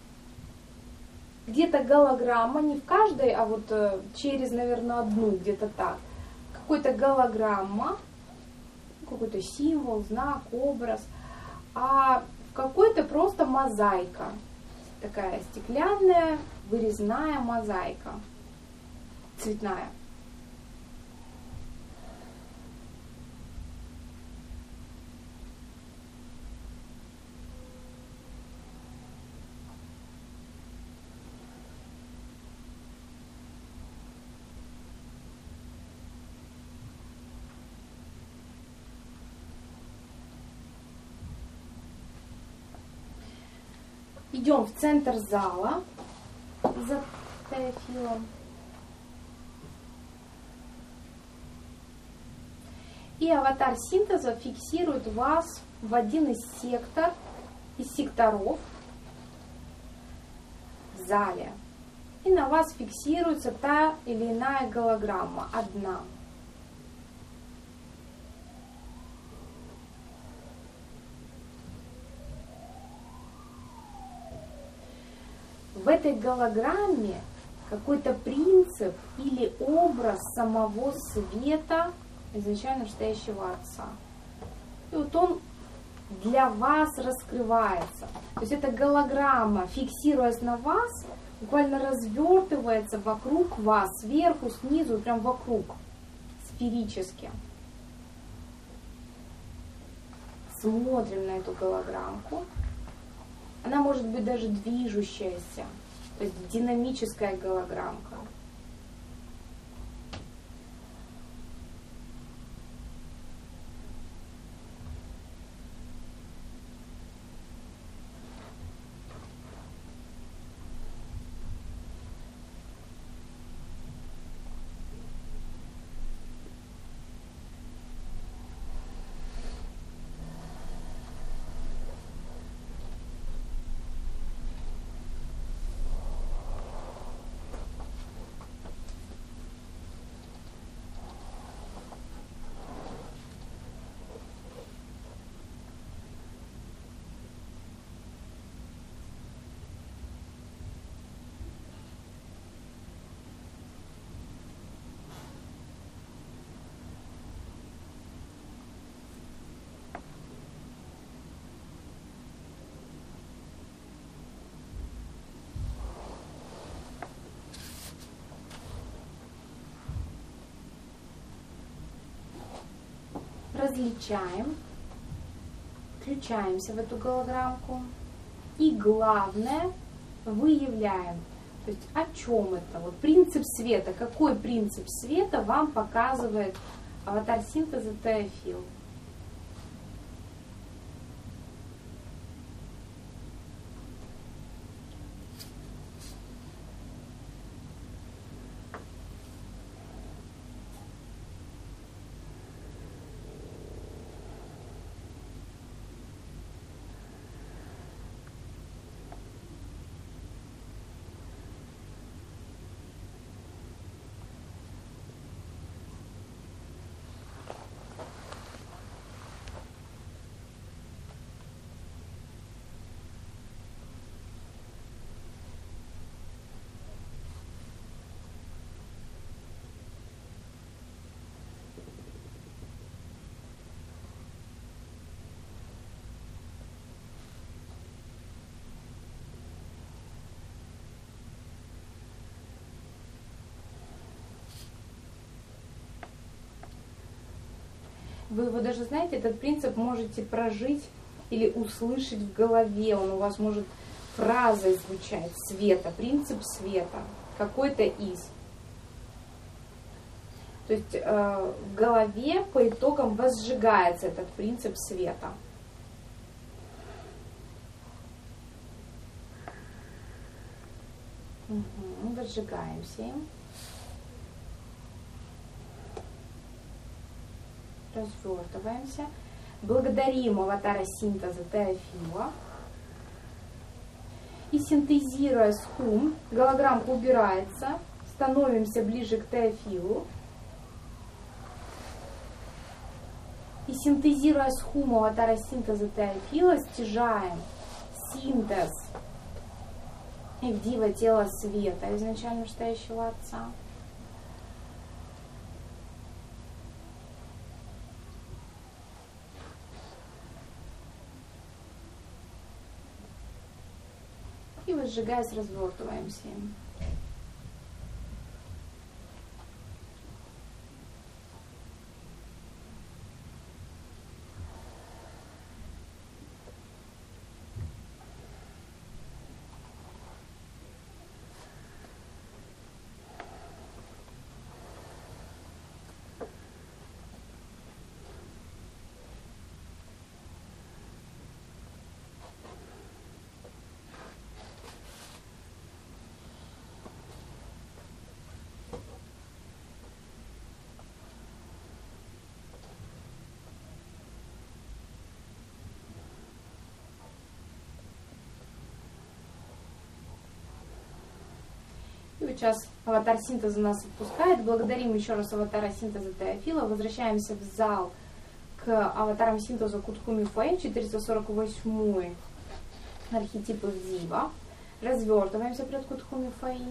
Где-то голограмма, не в каждой, а вот через, наверное, одну, где-то так. Какой-то голограмма, какой-то символ, знак, образ, а в какой-то просто мозаика. Такая стеклянная, вырезная мозаика, цветная. Идем в центр зала за Теофилом. И аватар синтеза фиксирует вас в один из секторов в зале. И на вас фиксируется та или иная голограмма, одна. В этой голограмме какой-то принцип или образ самого света, изначально стоящего Отца. И вот он для вас раскрывается. То есть эта голограмма, фиксируясь на вас, буквально развертывается вокруг вас, сверху, снизу, прям вокруг, сферически. Смотрим на эту голограммку. Она может быть даже движущаяся, то есть динамическая голограммка. Различаем, включаемся в эту голограммку и главное выявляем, то есть о чем это, вот принцип света, какой принцип света вам показывает аватар синтеза Теофил. Вы его даже, знаете, этот принцип можете прожить или услышать в голове. Он у вас может фразой звучать света, принцип света, какой-то из. То есть в голове по итогам возжигается этот принцип света. Угу, возжигаемся им. Развертываемся. Благодарим аватара синтеза Теофила. И синтезируя схум, голограммка убирается, становимся ближе к Теофилу. И синтезируя схум аватара синтеза Теофила, стяжаем синтез Ивдива тела света, изначально вышестоящего Отца. И возжигаясь, развертываемся им. И вот сейчас аватар синтеза нас отпускает. Благодарим еще раз аватара синтеза Теофила. Возвращаемся в зал к аватарам синтеза Кутхуми Фэй, 448-й архетип Ивдива. Развертываемся пред Кутхуми Фэй.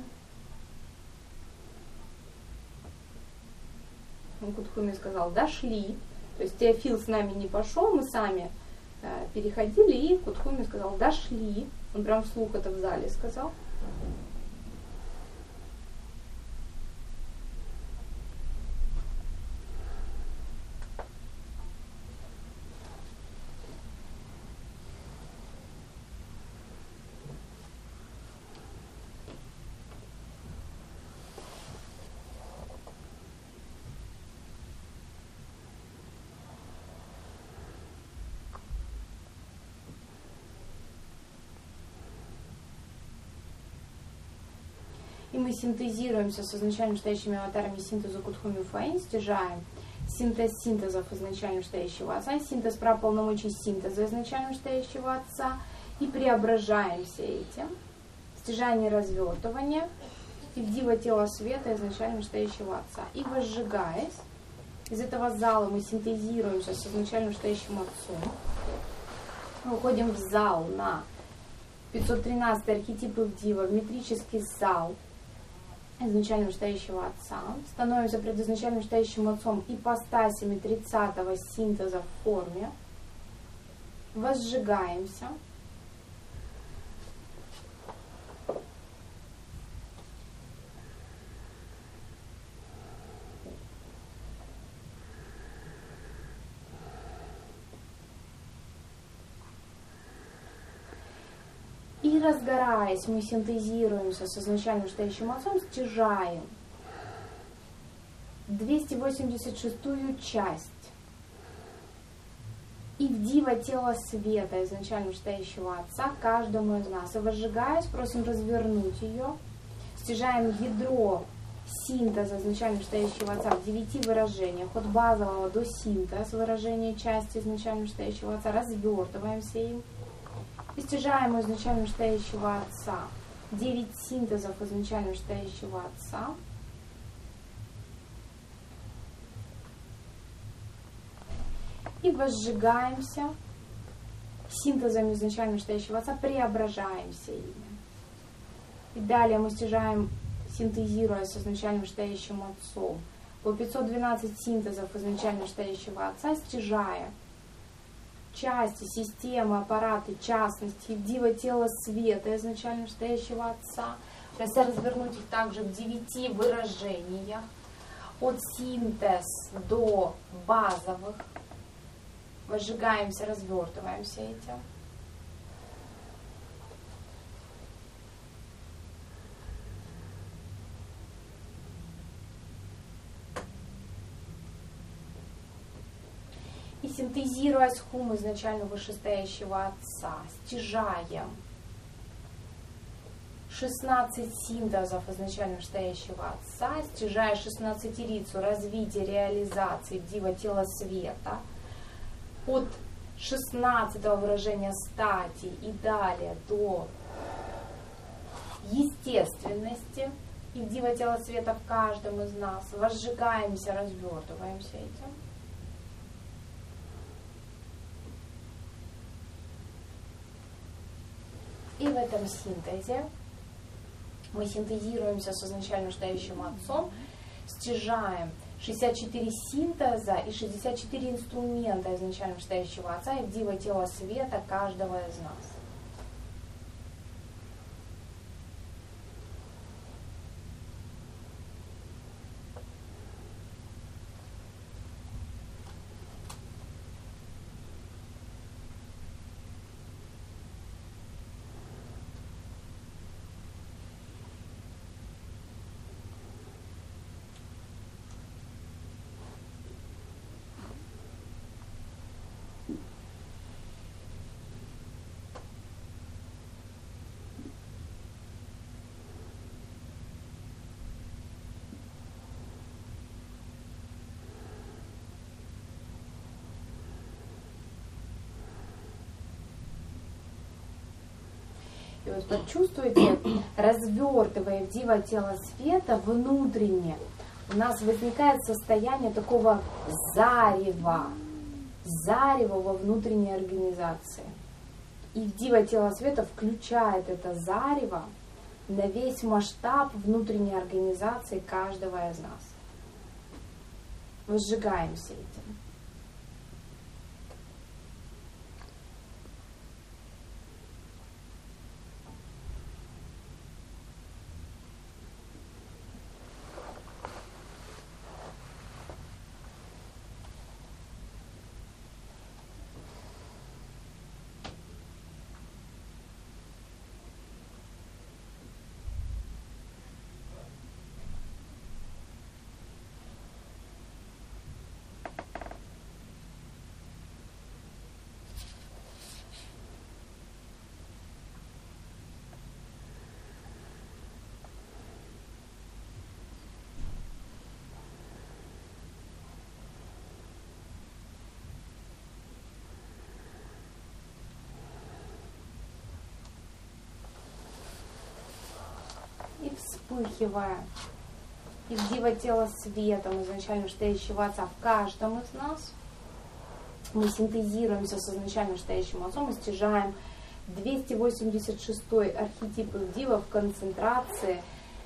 Кутхуми сказал, дошли. То есть Теофил с нами не пошел, мы сами переходили, и Кутхуми сказал, дошли. Он прям вслух это в зале сказал. И мы синтезируемся с изначально стоящими аватарами синтеза Кутхуми Фэй, стяжаем синтез синтезов изначально стоящего Отца, синтез праполномочий синтеза изначально стоящего Отца, и преображаемся этим, стяжание развертывания, Ивдива тела света изначально стоящего Отца. И возжигаясь, из этого зала мы синтезируемся с изначально стоящим Отцом, мы уходим в зал на 513 архетип Ивдива, в метрический зал изначально вышестоящего Отца, становимся пред изначально вышестоящим Отцом ипостасями 30-го синтеза в форме, возжигаемся, и разгораясь, мы синтезируемся с изначально вышестоящим Отцом, стяжаем 286-ю часть Ивдива тела света изначально вышестоящего Отца каждому из нас. И возжигаясь, просим развернуть ее, стяжаем ядро синтеза изначально вышестоящего Отца в 9 выражениях, от базового до синтез выражения части изначально вышестоящего Отца, развертываемся им. И стяжаем изначально вышестоящего Отца 9 синтезов изначально вышестоящего Отца. И возжигаемся синтезом изначально вышестоящего Отца, преображаемся ими. И далее мы стяжаем, синтезируя с изначально вышестоящим Отцом, по 512 синтезов изначально вышестоящего Отца, стяжая части, системы, аппараты, частности, Ивдива тела света изначально вышестоящего Отца. Если развернуть их также в 9 выражениях, от синтез до базовых, возжигаемся, развертываемся этим. И синтезируя схум изначально вышестоящего Отца, стяжаем 16 синтезов изначально вышестоящего Отца, стяжая 16-рицу развития, реализации Ивдива тела света, от 16 выражения стати и далее до естественности и в диво тело света в каждом из нас, возжигаемся, развертываемся этим. И в этом синтезе мы синтезируемся с изначально ждающим Отцом, стяжаем 64 синтеза и 64 инструмента изначально ждающего Отца и в диво тело света каждого из нас. И вот почувствуйте, развертывая в диво тело света внутренне, у нас возникает состояние такого зарева во внутренней организации. И в диво тело света включает это зарево на весь масштаб внутренней организации каждого из нас. Возжигаемся этим. И вспыхивая, и в диво тело светом изначально ждающего Отца в каждом из нас, мы синтезируемся с изначально ждающим Отцом и стяжаем 286-й архетип Ивдива в концентрации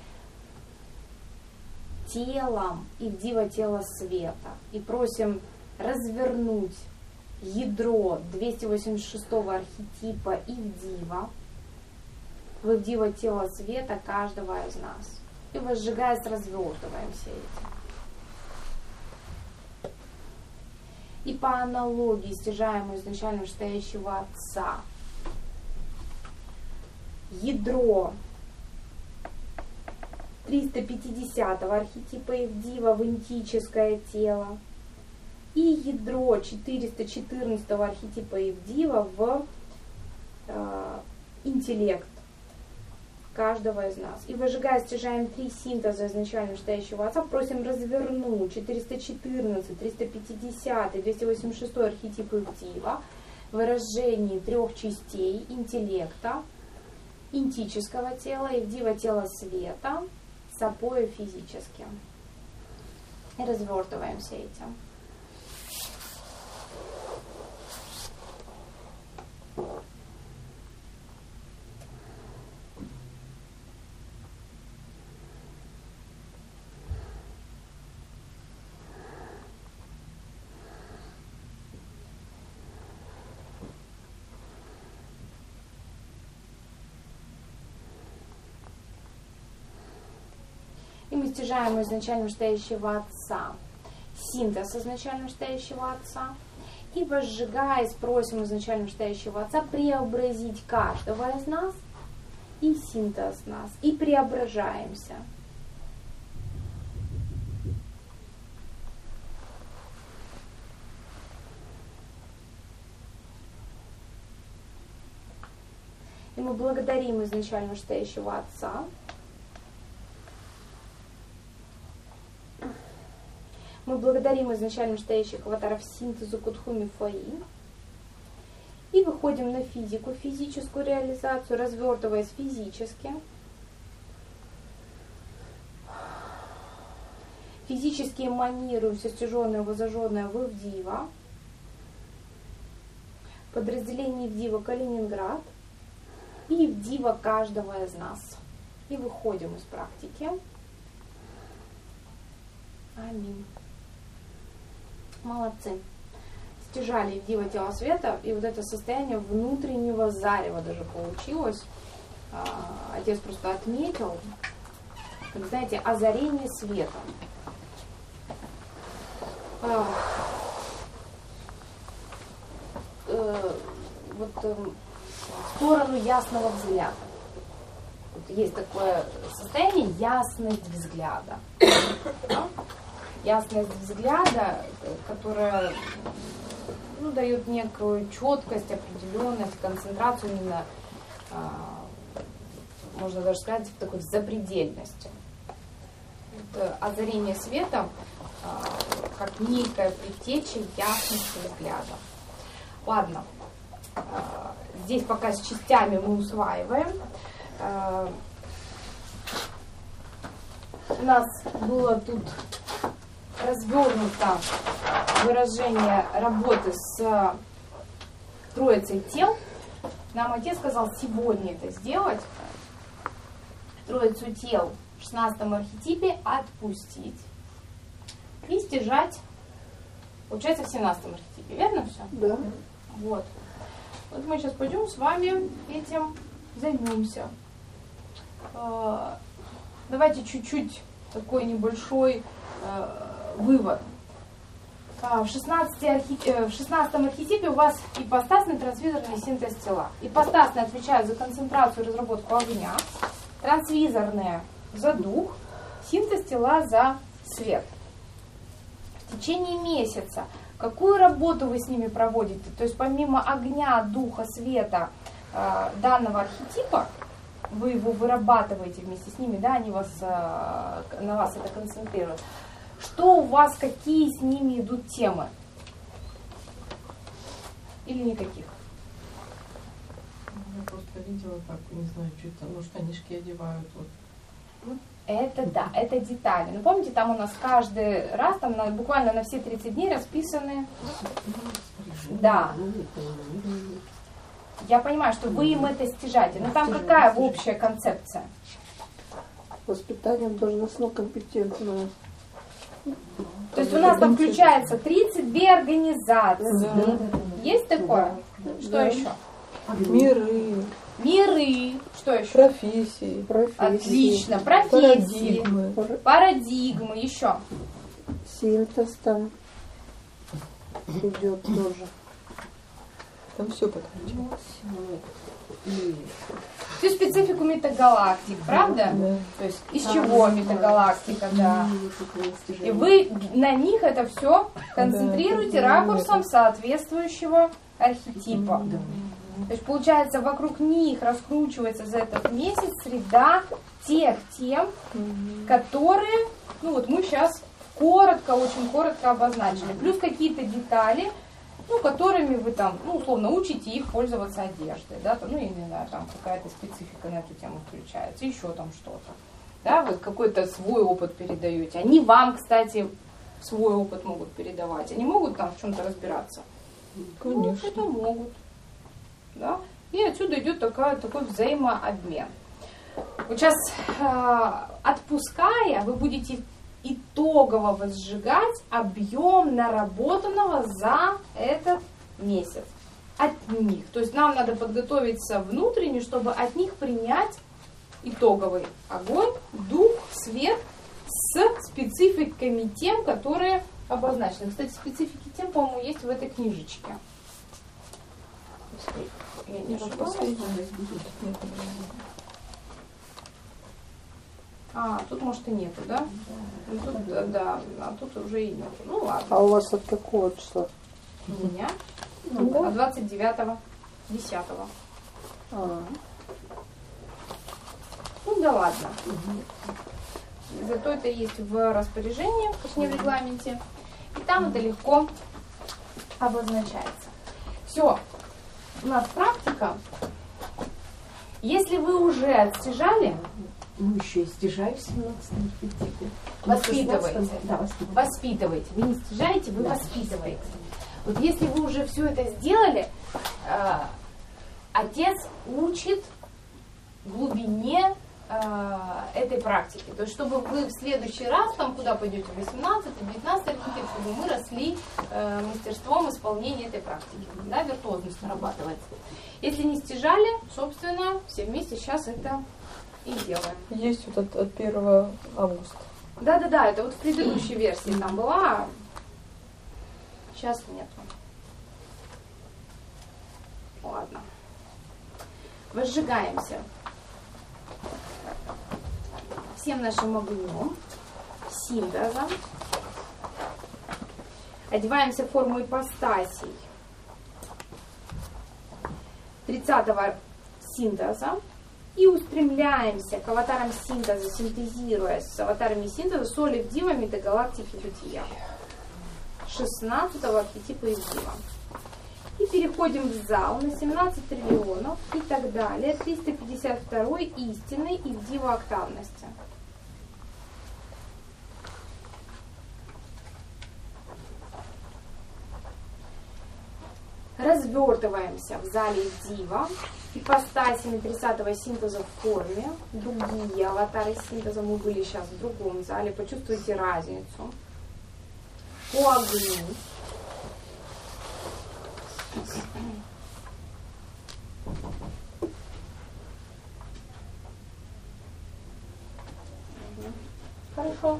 телом и в диво тело света. И просим развернуть ядро 286-го архетипа Ивдива в диво тело света каждого из нас. И возжигаясь, развертываемся этим. И по аналогии стяжаем изначально ждающего Отца ядро 350-го архетипа Ивдива в интическое тело и ядро 414-го архетипа Ивдива в интеллект каждого из нас. И выжигая, стяжаем 3 синтеза изначально ждающего Отца, просим развернуть 414, 350 и 286 архетипы Ивдива в выражении 3 частей интеллекта, интического тела и Ивдива тела света с обои физическим. И развертываемся этим. И мы стяжаем изначально ждающего Отца, синтез изначально ждающего Отца, и возжигаясь, просим изначально ждающего Отца преобразить каждого из нас и синтез нас, и преображаемся. И мы благодарим изначально ждающего Отца. Мы благодарим изначально стоящих аватаров синтезу Кутхуми Фаи. И выходим на физику, физическую реализацию, развертываясь физически. Физически эманируем все стяженное, возожженное в Ивдива. Подразделение Ивдива Калининград. И Ивдива каждого из нас. И выходим из практики. Аминь. Молодцы. Стяжали Ивдива тело света, и вот это состояние внутреннего зарева даже получилось. Отец просто отметил, как, знаете, озарение света. В сторону ясного взгляда. Вот есть такое состояние ясность взгляда. Да? Ясность взгляда, которая дает некую четкость, определенность, концентрацию именно, можно даже сказать, в такой запредельности. Это озарение светом, как некая предтеча ясности взгляда. Ладно, здесь пока с частями мы усваиваем. У нас было тут развернуто выражение работы с троицей тел. Нам отец сказал сегодня это сделать. Троицу тел в 16-м архетипе отпустить и стяжать, получается, в 17-м архетипе. Верно все? Да. Вот. Вот мы сейчас пойдем с вами этим займемся. Давайте чуть-чуть такой небольшой вывод. В 16-м архетипе у вас ипостасный трансвизорный синтез тела. Ипостасные отвечают за концентрацию и разработку огня, трансвизорные за дух, синтез тела за свет. В течение месяца какую работу вы с ними проводите? То есть помимо огня, духа, света данного архетипа, вы его вырабатываете вместе с ними, да, они на вас это концентрируют. Что у вас, какие с ними идут темы? Или никаких? Я просто видела так, не знаю, что это, штанишки одевают. Вот. Это да, это детали. Ну помните, там у нас каждый раз, там буквально на все 30 дней расписаны. Да. Я понимаю, что вы им это стяжаете. Но там какая общая концепция? Воспитанием должностно-компетентное. То есть у нас там включается 32 организации. Да. Есть такое? Что еще? Миры. Миры. Что еще? Профессии. Отлично. Профессии. Парадигмы. Еще. Синтез там идет тоже. Там все подключается. Всю специфику метагалактик, правда? Да. То есть из чего метагалактика, да. И вы на них это все концентрируете ракурсом соответствующего архетипа. То есть получается, вокруг них раскручивается за этот месяц среда тех тем, которые, мы сейчас очень коротко обозначили. Плюс какие-то детали, которыми вы там, условно, учите их пользоваться одеждой, да, там, не знаю, там какая-то специфика на эту тему включается, еще там что-то. Да, вы какой-то свой опыт передаете. Они вам, кстати, свой опыт могут передавать. Они могут там в чем-то разбираться? Конечно. Это могут. Да? И отсюда идет такой взаимообмен. Вот сейчас, отпуская, вы будете итогово возжигать объем наработанного за этот месяц. От них. То есть нам надо подготовиться внутренне, чтобы от них принять итоговый огонь, дух, свет с спецификами тем, которые обозначены. Кстати, специфики тем, по-моему, есть в этой книжечке. Я не ошибаюсь. Тут, может, и нету, да? Тут, да, а тут уже и нету. Ну, ладно. А у вас от какого числа? У меня? От 29-го, 10-го. Ну, да ладно. Зато это есть в распоряжении, точнее в регламенте. И там это легко обозначается. Все, у нас практика. Если вы уже отстижали, Ну, еще и стяжаю в 17-м архетипе. воспитываете. Да, воспитывайте. Воспитываете. Вы не стяжаете, вы воспитываете. Вот если вы уже все это сделали, отец учит глубине этой практики. То есть, чтобы вы в следующий раз, там, куда пойдете, 18-19 архетип, чтобы мы росли мастерством исполнения этой практики. Да, виртуозность нарабатывается. Если не стяжали, собственно, все вместе сейчас это и делаем. Есть вот от 1 августа. Да, это вот в предыдущей версии там была, сейчас нету. Ладно. Возжигаемся всем нашим огнем, синтезом. Одеваемся в форму ипостасей 30-го синтеза и устремляемся к аватарам синтеза, синтезируя с аватарами синтеза соли в дивами до галактики бытия 16-го архетипа из дива. И переходим в зал на 17 триллионов и так далее, 352 истинной из дива октавности. Развертываемся в зале дива, ипостасями 30-го синтеза в форме. Другие аватары синтеза, мы были сейчас в другом зале, почувствуйте разницу. По огню. Хорошо.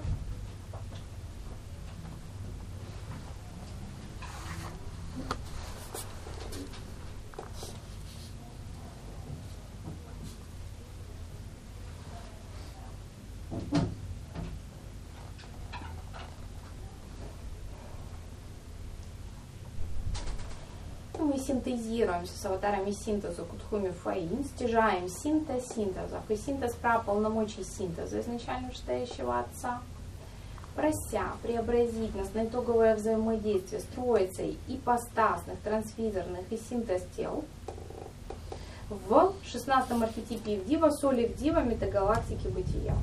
Мы синтезируемся с аватарами синтеза Кутхуми Фаин, стяжаем синтез синтезов и синтез прав полномочий синтеза изначально вышестоящего отца, прося преобразить нас на итоговое взаимодействие с троицей ипостасных, трансфизерных и синтез тел в 16-м архетипе Ивдива, соли Ивдива, метагалактики бытия.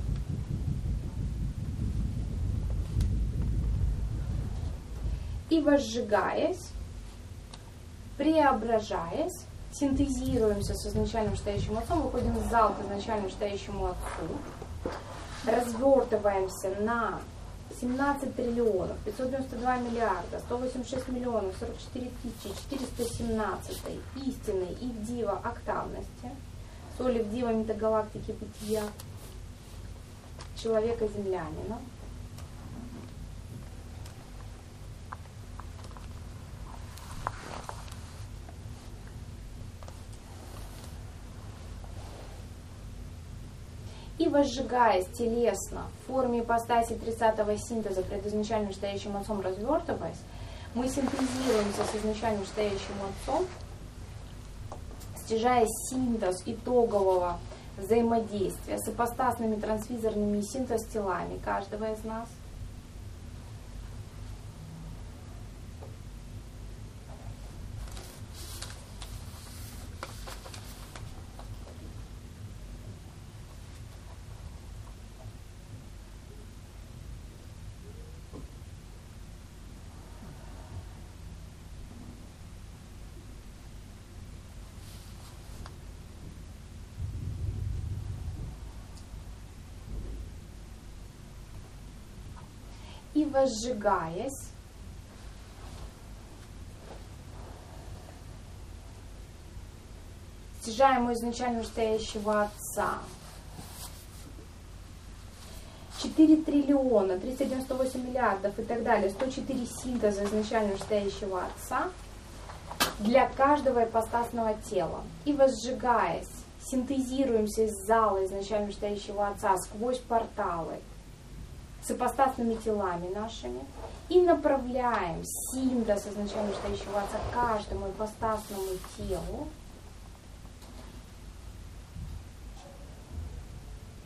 И возжигаясь, преображаясь, синтезируемся с изначальным вышестоящим отцом, выходим в зал к изначальному вышестоящему отцу, развертываемся на 17 триллионов, 592 миллиарда, 186 миллионов, 44 тысячи, 417 истинной Ивдива октавности, соли Ивдива метагалактики бытия, человека-землянина. И возжигаясь телесно в форме ипостаси 30-го синтеза пред изначальным вышестоящим отцом развертываясь, мы синтезируемся с изначальным вышестоящим отцом, стяжая синтез итогового взаимодействия с ипостасными трансфизерными и синтез-телами каждого из нас. И возжигаясь, стяжаем у изначально вышестоящего отца 4 триллиона, 398 миллиардов и так далее, 104 синтеза изначально вышестоящего отца для каждого ипостасного тела. И возжигаясь, синтезируемся из зала изначально вышестоящего отца сквозь порталы с ипостасными телами нашими и направляем синтез изначально вышестоящего отца каждому ипостасному телу,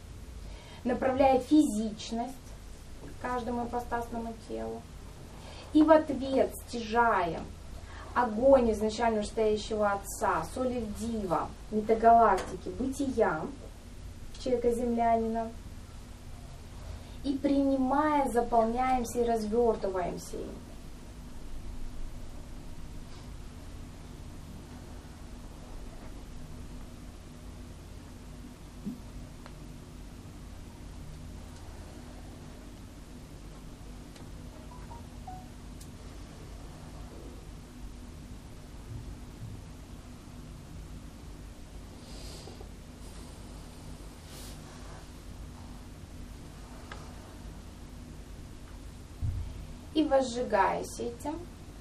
направляет физичность каждому ипостасному телу И в ответ стяжаем огонь изначально стоящего Отца, соли Дива, метагалактики, бытия человека-землянина. И принимая, заполняемся и развертываемся им. И возжигаясь этим,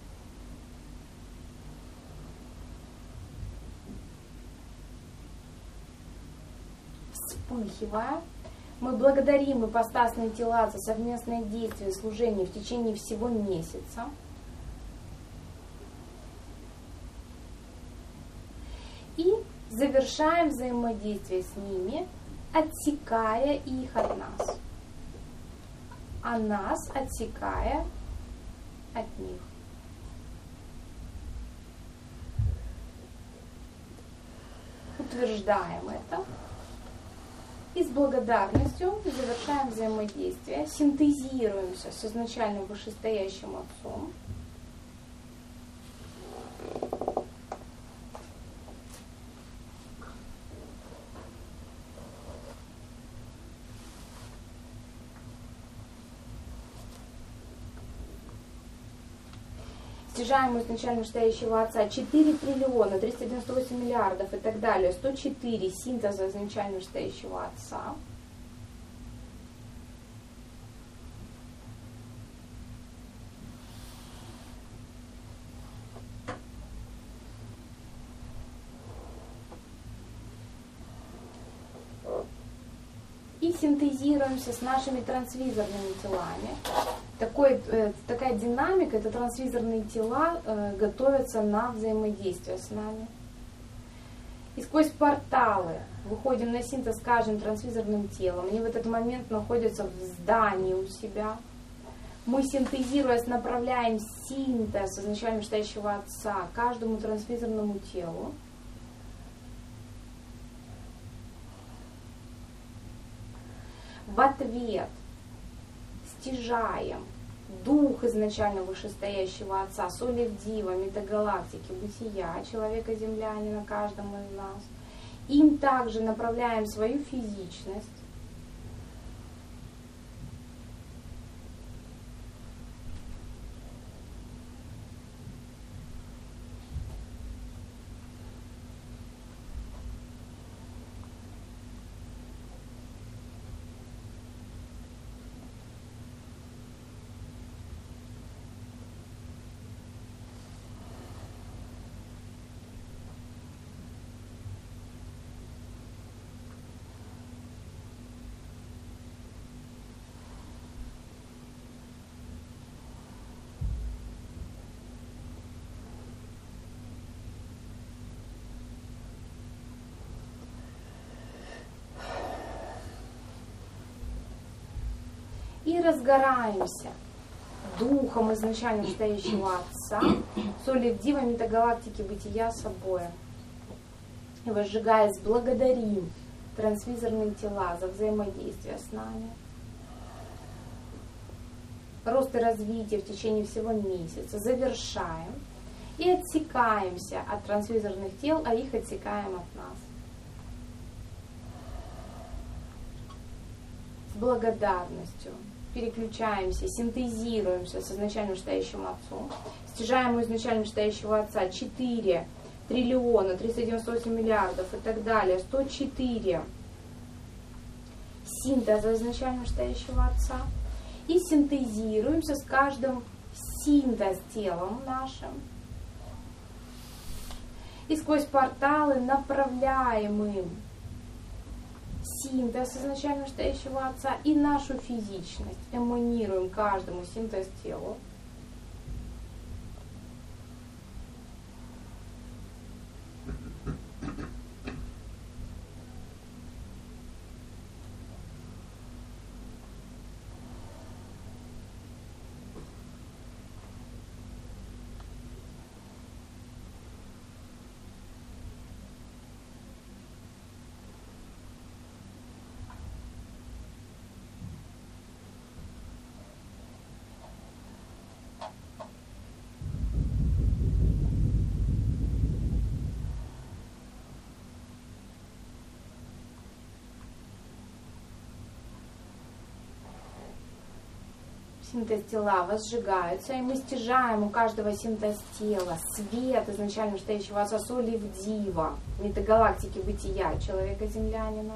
вспыхивая, мы благодарим ипостасные тела за совместное действие и служение в течение всего месяца. И завершаем взаимодействие с ними, отсекая их от нас, а нас отсекая от них. Утверждаем это и с благодарностью завершаем взаимодействие, синтезируемся с изначальным вышестоящим Отцом. Стяжаем изначально вышестоящего Отца 4 триллиона, 398 миллиардов и так далее, 104 синтеза изначально вышестоящего Отца. И синтезируемся с нашими трансвизорными телами. Такая динамика, это трансвизорные тела готовятся на взаимодействие с нами. И сквозь порталы выходим на синтез с каждым трансвизорным телом. Они в этот момент находятся в здании у себя. Мы, синтезируясь, направляем синтез изначально вышестоящего Отца каждому трансвизорному телу. В ответ стяжаем дух изначально вышестоящего Отца, соли Дива, метагалактики, бытия, человека-землянина, каждому из нас. Им также направляем свою физичность. И разгораемся духом изначально стоящего Отца, соли Дива, метагалактики, бытия собой. И возжигаясь, благодарим трансвизорные тела за взаимодействие с нами. Рост и развитие в течение всего месяца. Завершаем и отсекаемся от трансвизорных тел, а их отсекаем от нас. С благодарностью переключаемся, синтезируемся с изначально вышестоящим Отцом, стяжаем у изначально вышестоящего Отца 4 триллиона, 398 миллиардов и так далее, 104 синтеза изначально вышестоящего Отца, и синтезируемся с каждым синтез телом нашим. И сквозь порталы направляем им синтез изначально вышестоящего Отца и нашу физичность. Эманируем каждому синтез телу. синтез-тела возжигаются, и мы стяжаем у каждого синтез-тела свет изначально стоящего Отца, соли в дива, метагалактики бытия человека-землянина.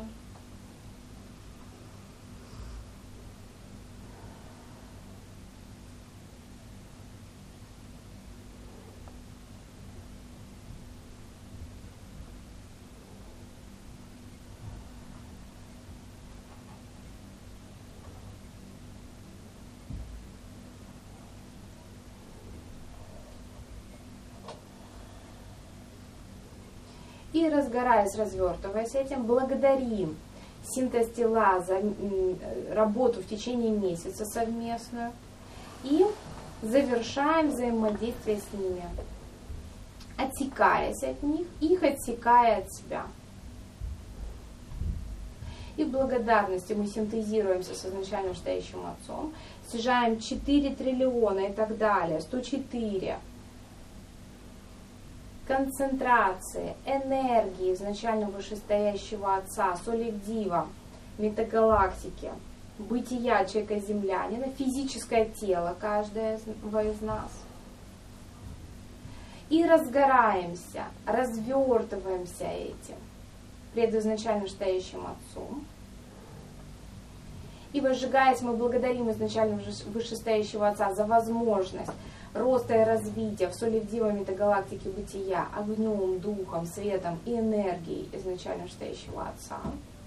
И разгораясь, развертываясь этим, благодарим синтез-тела за работу в течение месяца совместную и завершаем взаимодействие с ними, отсекаясь от них, их отсекая от себя. И в благодарности мы синтезируемся с изначально стоящим Отцом, стяжаем 4 триллиона и так далее, 104 концентрации, энергии изначально вышестоящего Отца, соли дива, метагалактики, бытия человека-землянина, физическое тело каждого из нас. И разгораемся, развертываемся этим пред изначально стоящим Отцом. И возжигаясь, мы благодарим изначально вышестоящего Отца за возможность роста и развития в соли дива метагалактики бытия огнем, духом, светом и энергией изначально стоящего Отца.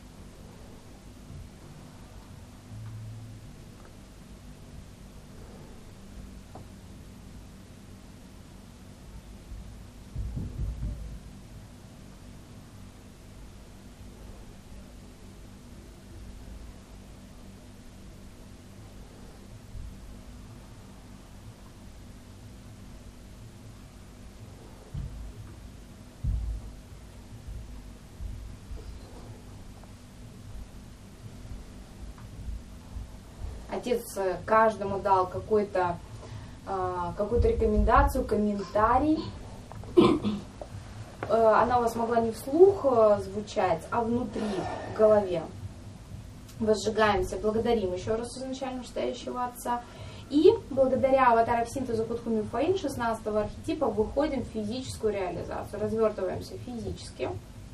Отец каждому дал какую-то рекомендацию, комментарий. Она у вас могла не вслух звучать, а внутри, в голове. Возжигаемся, благодарим еще раз изначально стоящего Отца. И благодаря аватара-синтезу Кутхуми Фаин 16-го архетипа выходим в физическую реализацию. Развертываемся физически.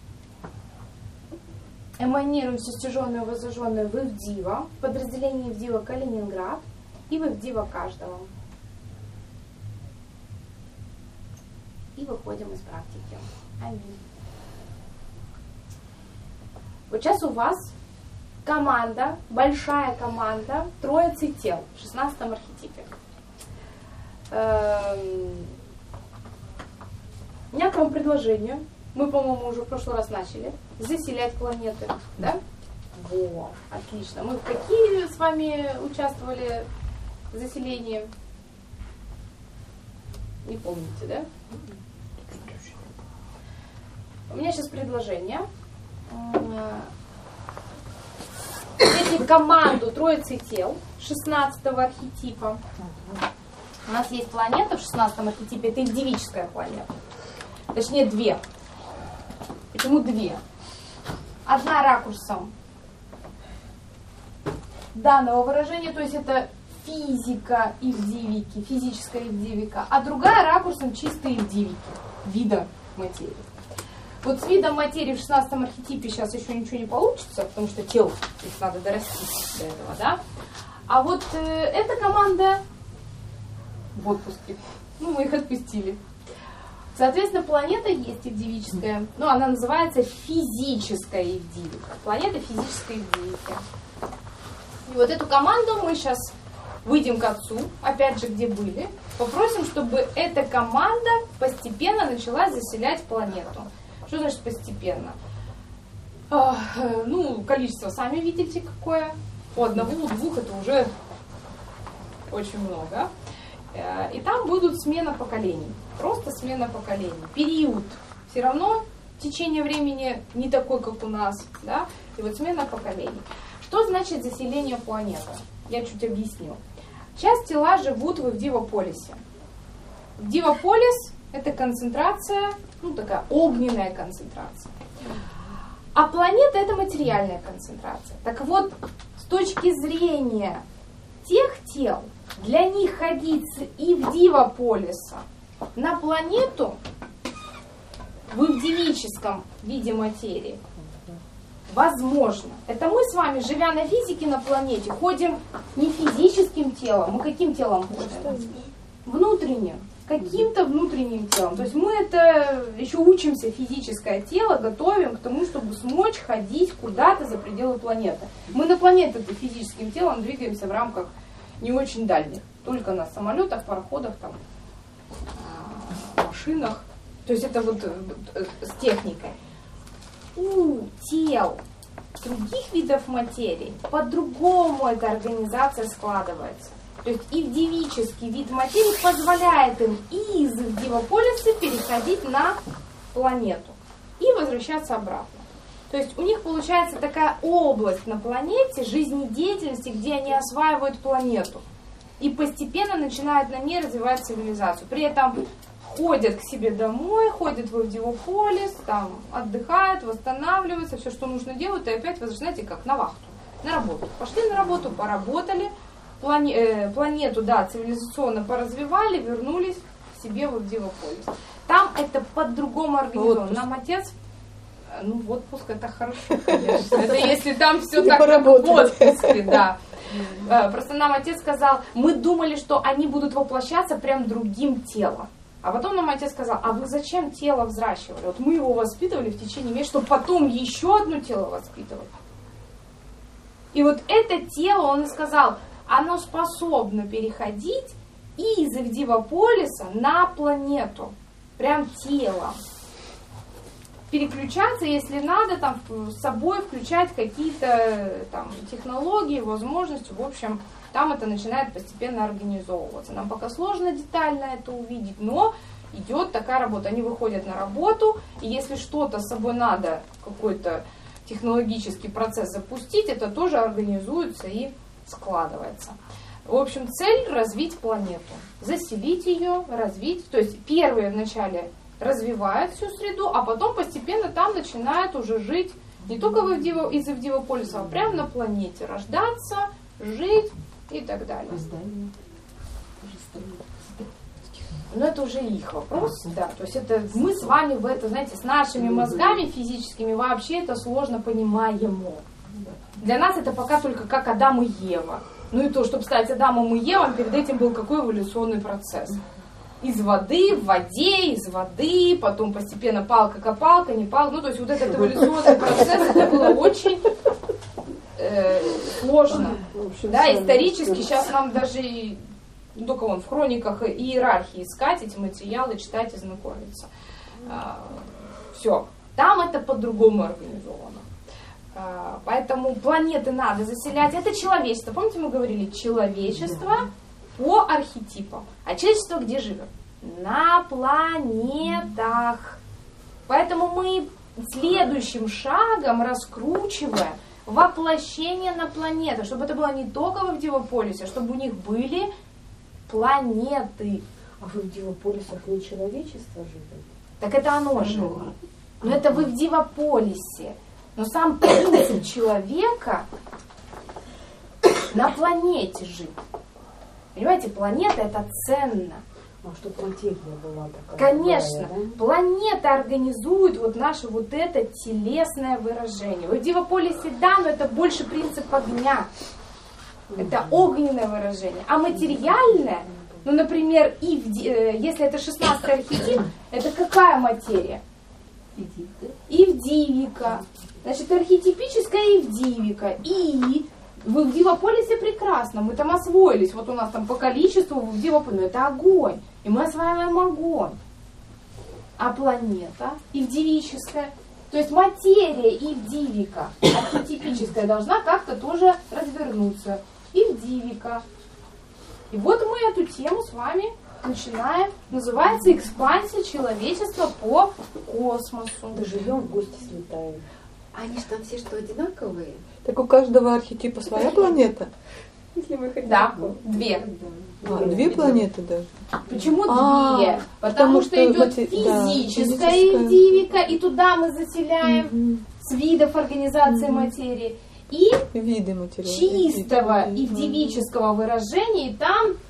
Эманируем все стяженное и воззаженное в Ивдива, в подразделении Ивдива Калининград и в Ивдива каждого. И выходим из практики. Аминь. Вот сейчас у вас команда, большая команда Троицы тел в 16-м архетипе. У меня к вам предложение. Мы, по-моему, уже в прошлый раз начали заселять планеты, да? Во, отлично. Мы в какие с вами участвовали в заселении? Не помните, да? У меня сейчас предложение. Если команду Троицы тел 16-го архетипа, у нас есть планета в 16-м архетипе, это ивдивическая планета. Точнее, две. Почему две? Одна ракурсом данного выражения, то есть это физика ивдивики, физическая ивдивика, а другая ракурсом чистой ивдивики, вида материи. Вот с видом материи в 16-м архетипе сейчас еще ничего не получится, потому что тел их надо дорастить до этого, да? А вот эта команда в отпуске, мы их отпустили. Соответственно, планета есть ивдивическая, но она называется физическая ивдивика. Планета физической ивдивики. И вот эту команду мы сейчас выйдем к Отцу, опять же, где были, попросим, чтобы эта команда постепенно начала заселять планету. Что значит постепенно? Количество сами видите какое. У одного, у двух это уже очень много. И там будут смена поколений. Просто смена поколений. Период все равно, течение времени не такой, как у нас. Да? И вот смена поколений. Что значит заселение планеты? Я чуть объясню. Часть тела живут в Ивдивополисе. Ивдивополис – это концентрация, такая огненная концентрация. А планета – это материальная концентрация. Так вот, с точки зрения тех тел, для них ходить с Ивдива-полиса на планету в ивдивическом виде материи возможно. Это мы с вами, живя на физике на планете, ходим не физическим телом, мы каким телом ходим? Внутренним. Каким-то внутренним телом. То есть мы это еще учимся, физическое тело, готовим к тому, чтобы смочь ходить куда-то за пределы планеты. Мы на планету физическим телом двигаемся в рамках не очень дальних. Только на самолетах, пароходах, там, машинах. То есть это вот с техникой. У тел других видов материи по-другому эта организация складывается. То есть ивдивический вид материи позволяет им из Ивдива-полиса переходить на планету и возвращаться обратно. То есть у них получается такая область на планете жизнедеятельности, где они осваивают планету. И постепенно начинают на ней развивать цивилизацию. При этом ходят к себе домой, ходят в Ивдива-полис, там отдыхают, восстанавливаются, все, что нужно делают, и опять, вы знаете, как на вахту, на работу. Пошли на работу, поработали, планету, да, цивилизационно поразвивали, вернулись к себе в Ивдива-полис. Там это по-другому организовано. Нам отец, ну, в отпуск это хорошо, конечно. Это если там все так, как в отпуске, да. Просто нам отец сказал, мы думали, что они будут воплощаться прям другим телом. А потом нам отец сказал, а вы зачем тело взращивали? Вот мы его воспитывали в течение месяца, чтобы потом еще одно тело воспитывать. И вот это тело, он и сказал, оно способно переходить из Ивдива-полиса на планету. Прям телом. Переключаться, если надо, там, с собой включать какие-то там технологии, возможности. В общем, там это начинает постепенно организовываться. Нам пока сложно детально это увидеть, но идет такая работа. Они выходят на работу, и если что-то с собой надо, какой-то технологический процесс запустить, это тоже организуется и складывается. В общем, цель — развить планету, заселить ее, развить. То есть первые вначале развивают всю среду, а потом постепенно там начинают уже жить не только из Ивдива-полиса, а прямо на планете, рождаться, жить и так далее. Но это уже их вопрос, да. То есть это мы с вами в это, знаете, с нашими мозгами физическими вообще это сложно понимаемо. Для нас это пока только как Адам и Ева. Ну и то, чтобы стать Адамом и Евой, перед этим был какой эволюционный процесс. Из воды в воде, из воды, потом постепенно палка-копалка, не палка. Ну, то есть вот этот эволюционный процесс, это было очень сложно. Да, исторически сейчас нам даже только вон в хрониках иерархии искать эти материалы, читать и знакомиться. Все. Там это по-другому организовано. Поэтому планеты надо заселять. Это человечество. Помните, мы говорили, человечество по архетипам. А человечество где живет? На планетах. Поэтому мы следующим шагом раскручиваем воплощение на планетах, чтобы это было не только в Ивдива-полисе, а чтобы у них были планеты. А в Ивдива-полисах не человечество живет? Так это оно жило. Но это в Ивдива-полисе. Но сам принцип человека на планете жить. Понимаете, планета это ценно. А чтобы материя была такая? Конечно. Другая, да? Планета организует вот наше вот это телесное выражение. В Ивдива-полисе да, но это больше принцип огня. Это огненное выражение. А материальное, ну, например, если это 16-й архетип, это какая материя? Ивдивика. Значит, архетипическая Ивдивика. И в Ивдива-полисе прекрасно, мы там освоились. Вот у нас там по количеству в Ивдива-полисе, но это огонь. И мы осваиваем огонь. А планета ивдивическая. То есть материя Ивдивика, архетипическая, должна как-то тоже развернуться. Ивдивика. И вот мы эту тему с вами начинаем. Называется экспансия человечества по космосу. Да живем, в гости слетаем. Они же там все что, одинаковые? Так у каждого архетипа своя планета? Если мы хотим. Да, две. Две планеты даже? Почему две? Потому что идет физическая Ивдивика, и туда мы заселяем с видов организации материи. И виды материала. чистого ивдивического выражения, и там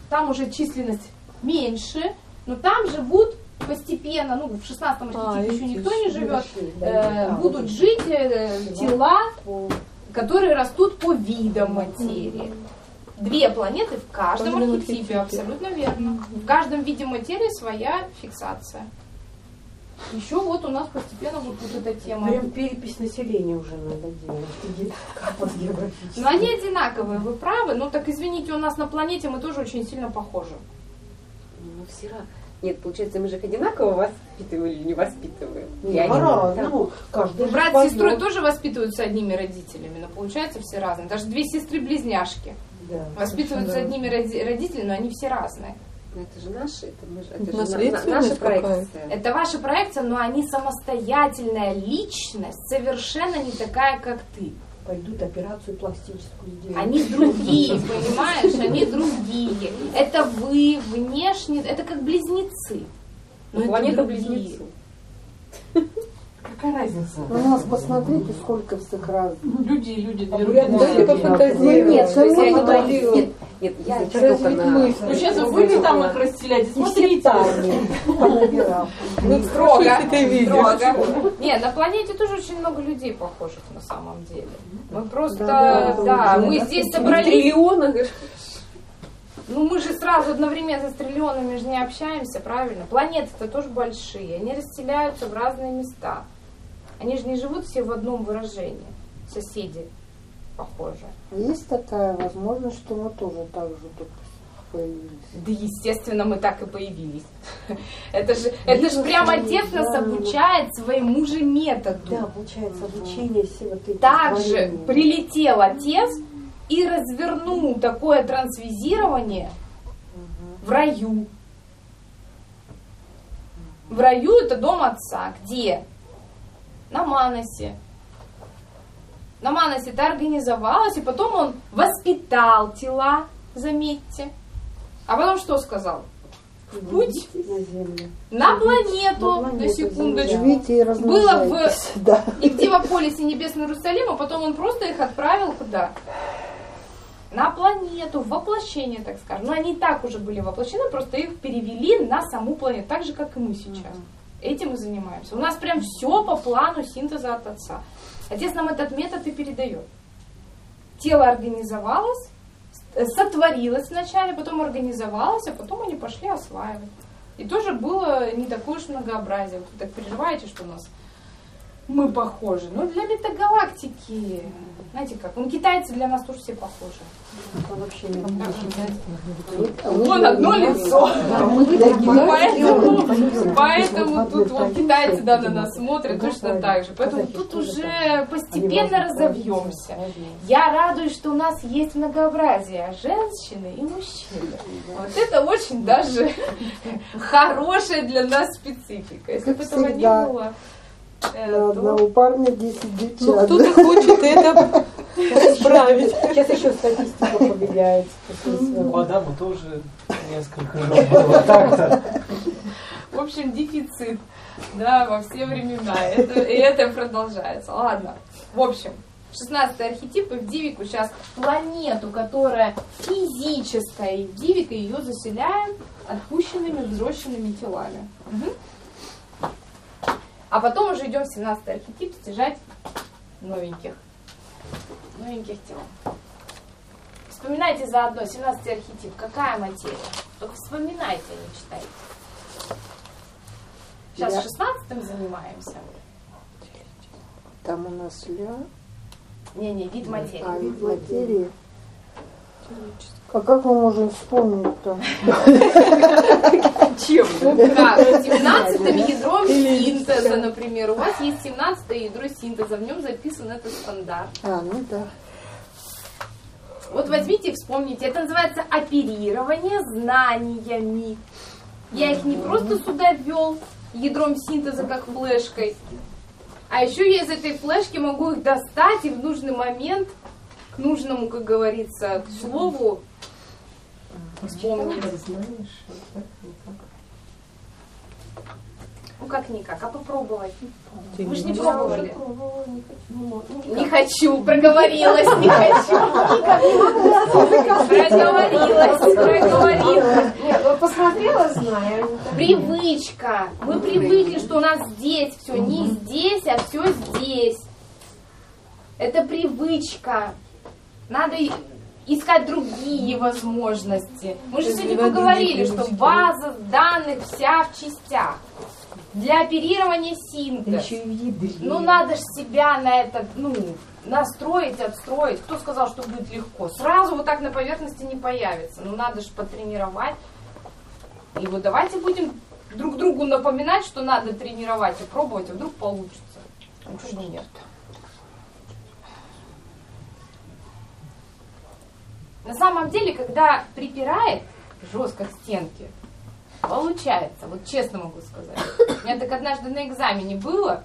там уже численность меньше, но там живут постепенно, ну, в 16-м архетипе еще никто не живет, будут жить тела, которые растут по видам материи. 2 планеты в каждом архетипе, абсолютно верно. В каждом виде материи своя фиксация. Еще вот у нас постепенно вот эта тема. Прям перепись населения уже надо делать. Но они одинаковые, вы правы. Ну так извините, у нас на планете мы тоже очень сильно похожи. Ну все равно. Нет, получается, мы же их одинаково воспитываем или не воспитываем? Ну, каждый брат с сестрой тоже воспитываются одними родителями, но получается все разные. Даже 2 сестры-близняшки воспитываются одними родителями, но они все разные. Но это же наши, это же наша проекция. Это ваша проекция, но они самостоятельная личность, совершенно не такая, как ты. Пойдут операцию пластическую сделать. Они другие, понимаешь? Они другие. Это вы внешне, это как близнецы. Планета близнецы. Какая разница? У нас посмотрите, сколько всех разных. Люди. Нет, я только на... Ну, сейчас вы будете там их расселять, смотрите. Ну, строго. Нет, на планете тоже очень много людей похожих на самом деле. Мы просто, мы здесь собрались... Триллионы. Ну, мы же сразу одновременно с триллионами же не общаемся, правильно? Планеты-то тоже большие, они расселяются в разные места. Они же не живут все в одном выражении. Соседи похожи. Есть такая возможность, что мы тоже так же тут появились? Да, естественно, мы так и появились. Это же прям отец нас обучает своему же методу. Да, получается, обучение все вот эти. Также прилетел отец и развернул такое трансвизирование в раю. В раю это дом отца. Где? На Маносе. На Маносе это организовалось, и потом он воспитал тела, заметьте. А потом что сказал? В путь на землю. На планету, на секундочку. Живите и Было да. и в Дивополисе Небесный Иерусалим, а потом он просто их отправил куда? На планету, в воплощение, так скажем. Но они и так уже были воплощены, просто их перевели на саму планету, так же, как и мы сейчас. Этим мы занимаемся. У нас прям все по плану синтеза от отца. Отец нам этот метод и передает. Тело организовалось, сотворилось вначале, потом организовалось, а потом они пошли осваивать. И тоже было не такое уж многообразие. Вот вы так переживаете, что у нас мы похожи. Но для метагалактики, знаете как, китайцы для нас тоже все похожи. Вон одно лицо. Поэтому тут вот китайцы на нас смотрят точно так же. Поэтому тут уже постепенно разовьемся. Я радуюсь, что у нас есть многообразие женщины и мужчины. Вот это очень даже хорошая для нас специфика. Если бы этого не было... Одного парня 10 девчат. Ну, кто-то хочет это исправить. Сейчас еще статистика побегает. У Адама тоже несколько было так-то. В общем, дефицит, да, во все времена. И это продолжается. Ладно. В общем, 16-й архетип, и в Дивику сейчас планету, которая физическая, и в Дивика ее заселяем отпущенными, взросленными телами. Угу. А потом уже идем в 17-й архетип стяжать новеньких тел. Вспоминайте заодно 17-й архетип. Какая материя? Только вспоминайте, а не читайте. Сейчас 16-м занимаемся. Там у нас Не, вид материи. Вид материи. А как мы можем вспомнить-то? Чем? Как? 17-м ядром синтеза, например. У вас есть 17-е ядро синтеза, в нем записан этот стандарт. Ну да. Вот возьмите и вспомните. Это называется оперирование знаниями. Я их не просто сюда ввел ядром синтеза, как флешкой, а еще я из этой флешки могу их достать и в нужный момент к нужному, как говорится, к слову вспомнить. Ну как никак, а попробовать? Вы же не Я пробовали. уже пробовала, не хочу. Не хочу, проговорилась, не хочу. Проговорилась. Нет, вот посмотрела, знаю. Привычка. Мы привыкли, что у нас здесь все не здесь, а все здесь. Это привычка. Надо искать другие возможности. Мы же сегодня поговорили, что база данных вся в частях. Для оперирования синтез. Ну надо же себя на это, настроить, отстроить. Кто сказал, что будет легко? Сразу вот так на поверхности не появится. Ну надо же потренировать. И вот давайте будем друг другу напоминать, что надо тренировать и пробовать, а вдруг получится. Почему нет? На самом деле, когда припирает жестко к стенке, получается, вот честно могу сказать. У меня так однажды на экзамене было,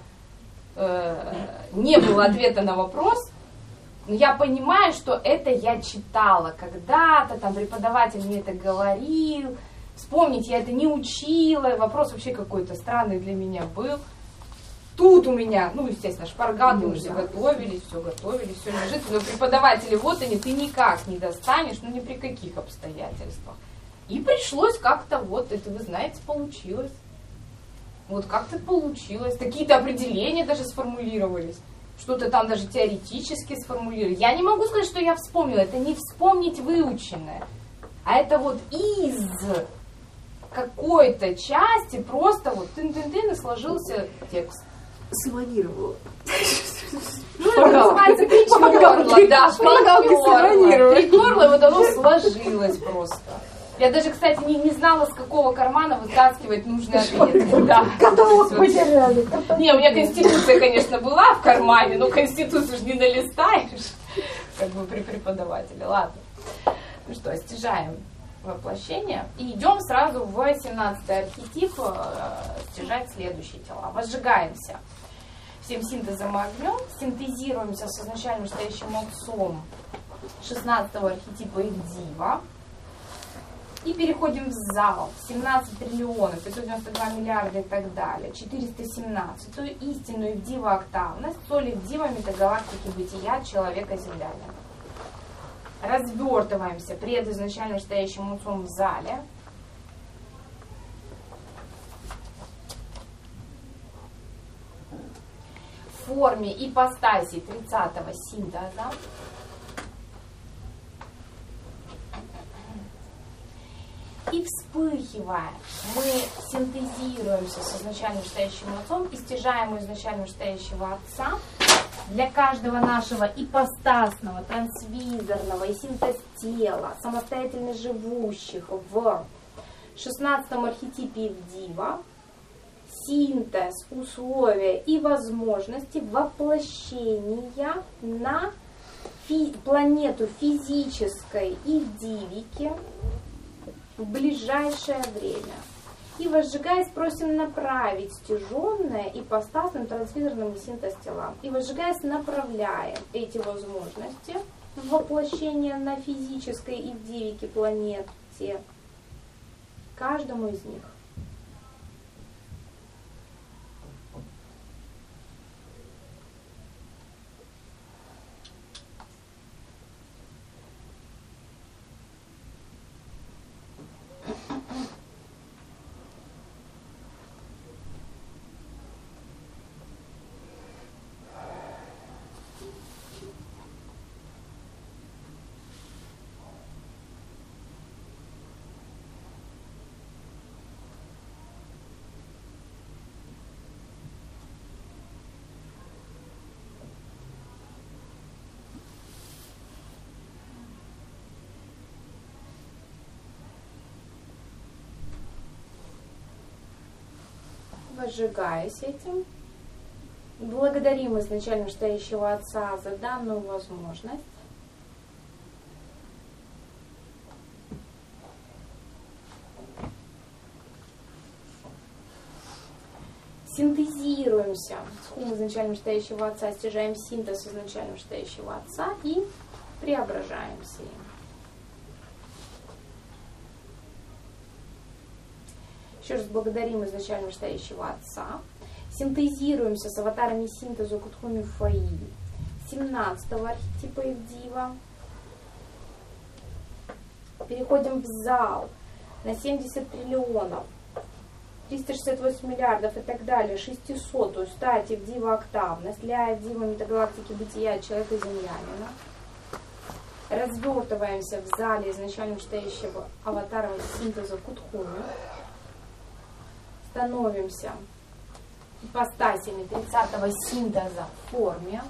не было ответа на вопрос, но я понимаю, что это я читала когда-то, там преподаватель мне это говорил, вспомнить я это не учила, вопрос вообще какой-то странный для меня был. Тут у меня, естественно, шпаргат, мы все готовились, все лежит, но преподаватели, вот они, ты никак не достанешь, ни при каких обстоятельствах. И пришлось как-то это, вы знаете, получилось. Вот как-то получилось. Какие-то определения даже сформулировались. Что-то там даже теоретически сформулировали. Я не могу сказать, что я вспомнила. Это не вспомнить выученное. А это из какой-то части просто тын-тын-тын и сложился текст. Смонировала. Это называется приперла, да, приперла, и вот оно сложилось просто. Я даже, кстати, не знала, с какого кармана вытаскивать нужный ответ. Да. Каталог потеряли. Не, у меня Конституция, конечно, была в кармане, но Конституцию же не налистаешь, при преподавателе. Ладно. Ну что, стяжаем воплощение и идем сразу в 17-й архетип стяжать следующие тела. Возжигаемся всем синтезом и огнем, синтезируемся с изначально стоящим отцом 16-го архетипа Ивдива и переходим в зал 17 триллионов, 592 миллиарда и так далее, 417-ю истинную Ивдива-октавность, соль Ивдива метагалактики бытия человека-землянина. Развертываемся пред изначально стоящим отцом в зале. В форме ипостаси 30-го синтеза. И вспыхивая, мы синтезируемся с изначально стоящим отцом и стяжаем у изначально стоящего отца для каждого нашего ипостасного, трансвизорного и синтез тела, самостоятельно живущих в 16-м архетипе Ивдива, синтез, условия и возможности воплощения на планету физической Ивдивики в ближайшее время. И возжигаясь, просим направить стяженное ипостасным, трансвизорным и синтез телам. И возжигаясь, направляем эти возможности в воплощение на физической Ивдивике планете каждому из них. Возжигаясь этим, благодарим изначально стоящего Отца за данную возможность. Синтезируемся с хум изначально стоящего Отца, стяжаем синтез изначально стоящего Отца и преображаемся им. Еще раз благодарим изначально вышестоящего Отца. Синтезируемся с аватарами синтеза Кутхуми Фаи 17-го архетипа Ивдива. Переходим в зал на 70 триллионов, 368 миллиардов и так далее, 600-ю стать Ивдива октавность для Ивдива метагалактики бытия человека землянина. Развертываемся в зале изначально вышестоящего аватара синтеза Кутхуми. Становимся ипостасями 30-го синтеза в форме.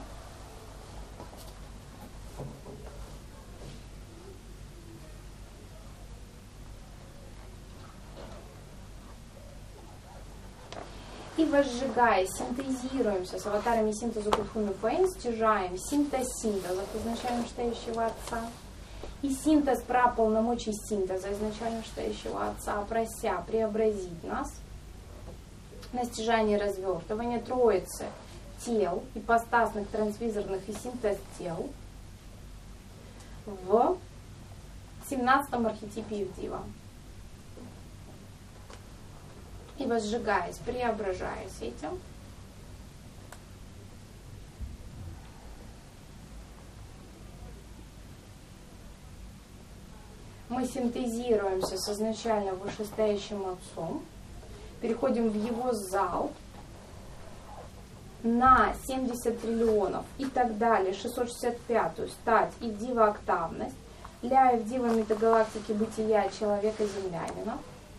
И возжигая, синтезируемся с аватарами синтеза Кутхуми Фаи, стяжаем синтез синтеза изначально вышестоящего Отца и синтез праполномочий синтеза изначально вышестоящего Отца, прося преобразить нас на стяжание развертывания троицы тел, ипостасных, трансвизорных и синтез тел в 17-м архетипе Ивдива. И возжигаясь, преображаясь этим, мы синтезируемся с изначально вышестоящим Отцом, переходим в его зал на 70 триллионов и так далее, 665-ю стать Ивдива октавность для Ивдива метагалактики бытия человека-землянина.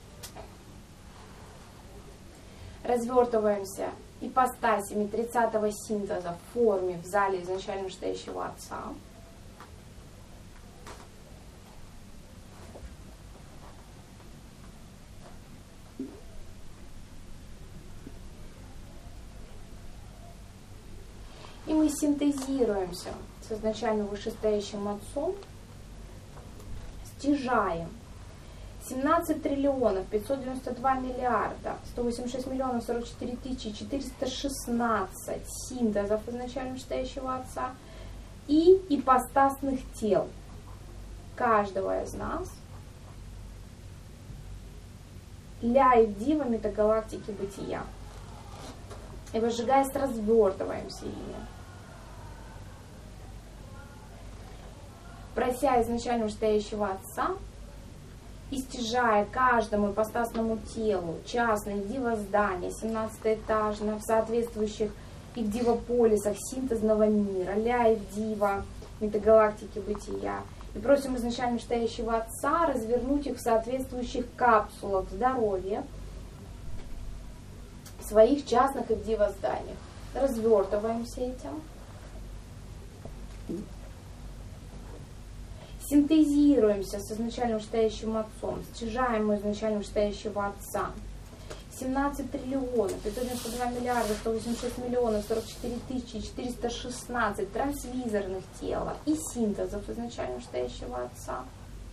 Развертываемся ипостасями 30-го синтеза в форме в зале изначально вышестоящего Отца. И мы синтезируемся с изначально вышестоящим Отцом, стяжаем 17 триллионов 592 миллиарда 186 миллионов 44 тысячи 416 синтезов изначально вышестоящего Отца и ипостасных тел каждого из нас для Ивдива метагалактики бытия. И возжигаясь, развертываемся ими, прося изначально вышестоящего Отца и стяжая каждому ипостасному телу частное Ивдива-здание 17-этажное в соответствующих Ивдива-полисах синтезного мира для Ивдива метагалактики бытия. И просим изначально вышестоящего Отца развернуть их в соответствующих капсулах здоровья в своих частных Ивдива-зданиях. Развертываемся этим. Синтезируемся с изначально вышестоящим Отцом, стяжаем мы изначально вышестоящего Отца 17 триллионов 592 миллиарда 186 миллионов 44 тысячи 416 трансвизорных тела и синтезов изначально вышестоящего Отца.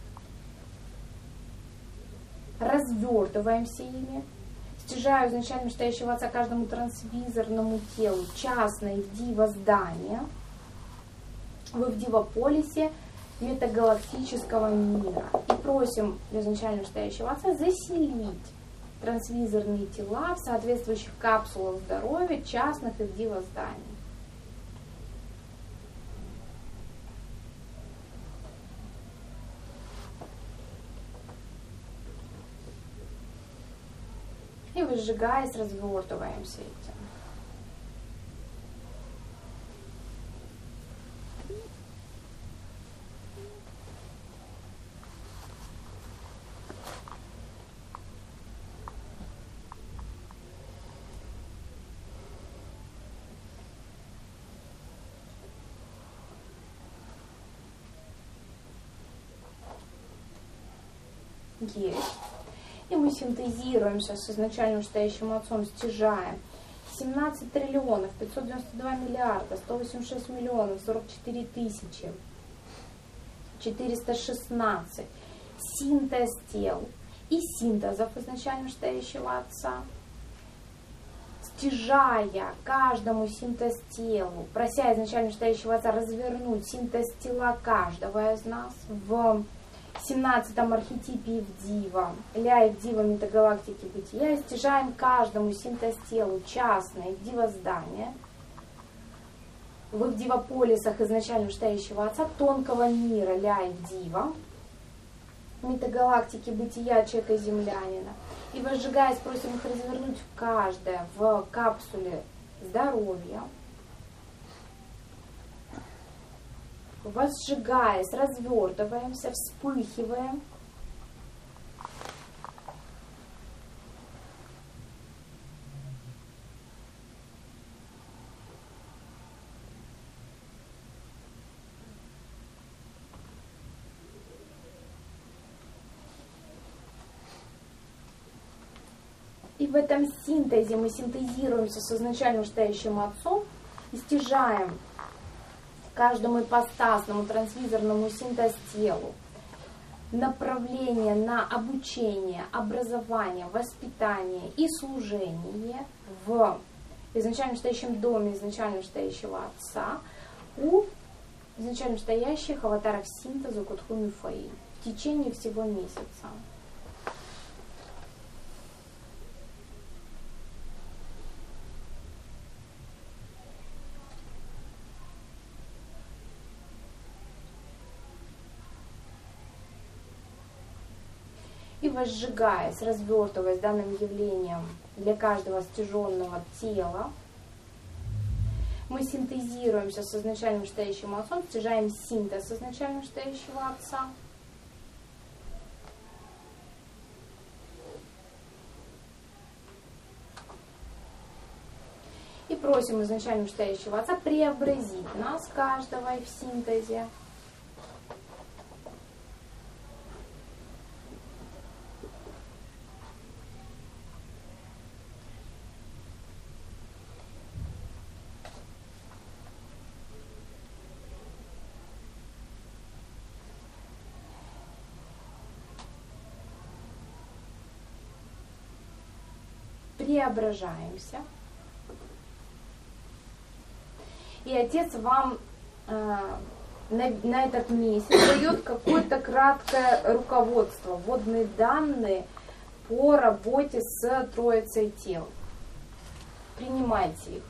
Развертываемся ими, стяжаю изначально вышестоящего Отца каждому трансвизорному телу частное Ивдива-здание в Ивдива-полисе метагалактического мира. И просим изначально вышестоящего Отца заселить трансвизорные тела в соответствующих капсулах здоровья частных Ивдива-зданий. И выжигаясь, развертываемся этим. Есть. И мы синтезируемся с изначально вышестоящим Отцом, стяжаем 17 триллионов 592 миллиарда 186 миллионов 44 тысячи 416 синтез тел и синтезов изначально вышестоящего Отца, стяжая каждому синтез телу, прося изначально вышестоящего Отца развернуть синтез тела каждого из нас в в 17-м архетипе Ивдива, Ля Ивдива метагалактики бытия, стяжаем каждому синтез-телу частное Ивдива-здание в Ивдива-полисах изначально вышестоящего Отца тонкого мира Ля Ивдива, метагалактики бытия человека-землянина. И возжигаясь, просим их развернуть в каждое в капсуле здоровья. Возжигаясь, развертываемся, вспыхиваем. И в этом синтезе мы синтезируемся с изначально вышестоящим Отцом и стяжаем каждому ипостасному трансвизорному синтез-телу направление на обучение, образование, воспитание и служение в изначально вышестоящем доме изначально вышестоящего Отца у изначально вышестоящих аватаров синтеза Кутху Фаи в течение всего месяца. И возжигаясь, развертываясь данным явлением для каждого стяженного тела, мы синтезируемся с изначально вышестоящим Отцом, стяжаем синтез изначально вышестоящего Отца. И просим изначально вышестоящего Отца преобразить нас, каждого, и в синтезе. Преображаемся. И Отец вам на этот месяц дает какое-то краткое руководство, вводные данные по работе с Троицей тел. Принимайте их.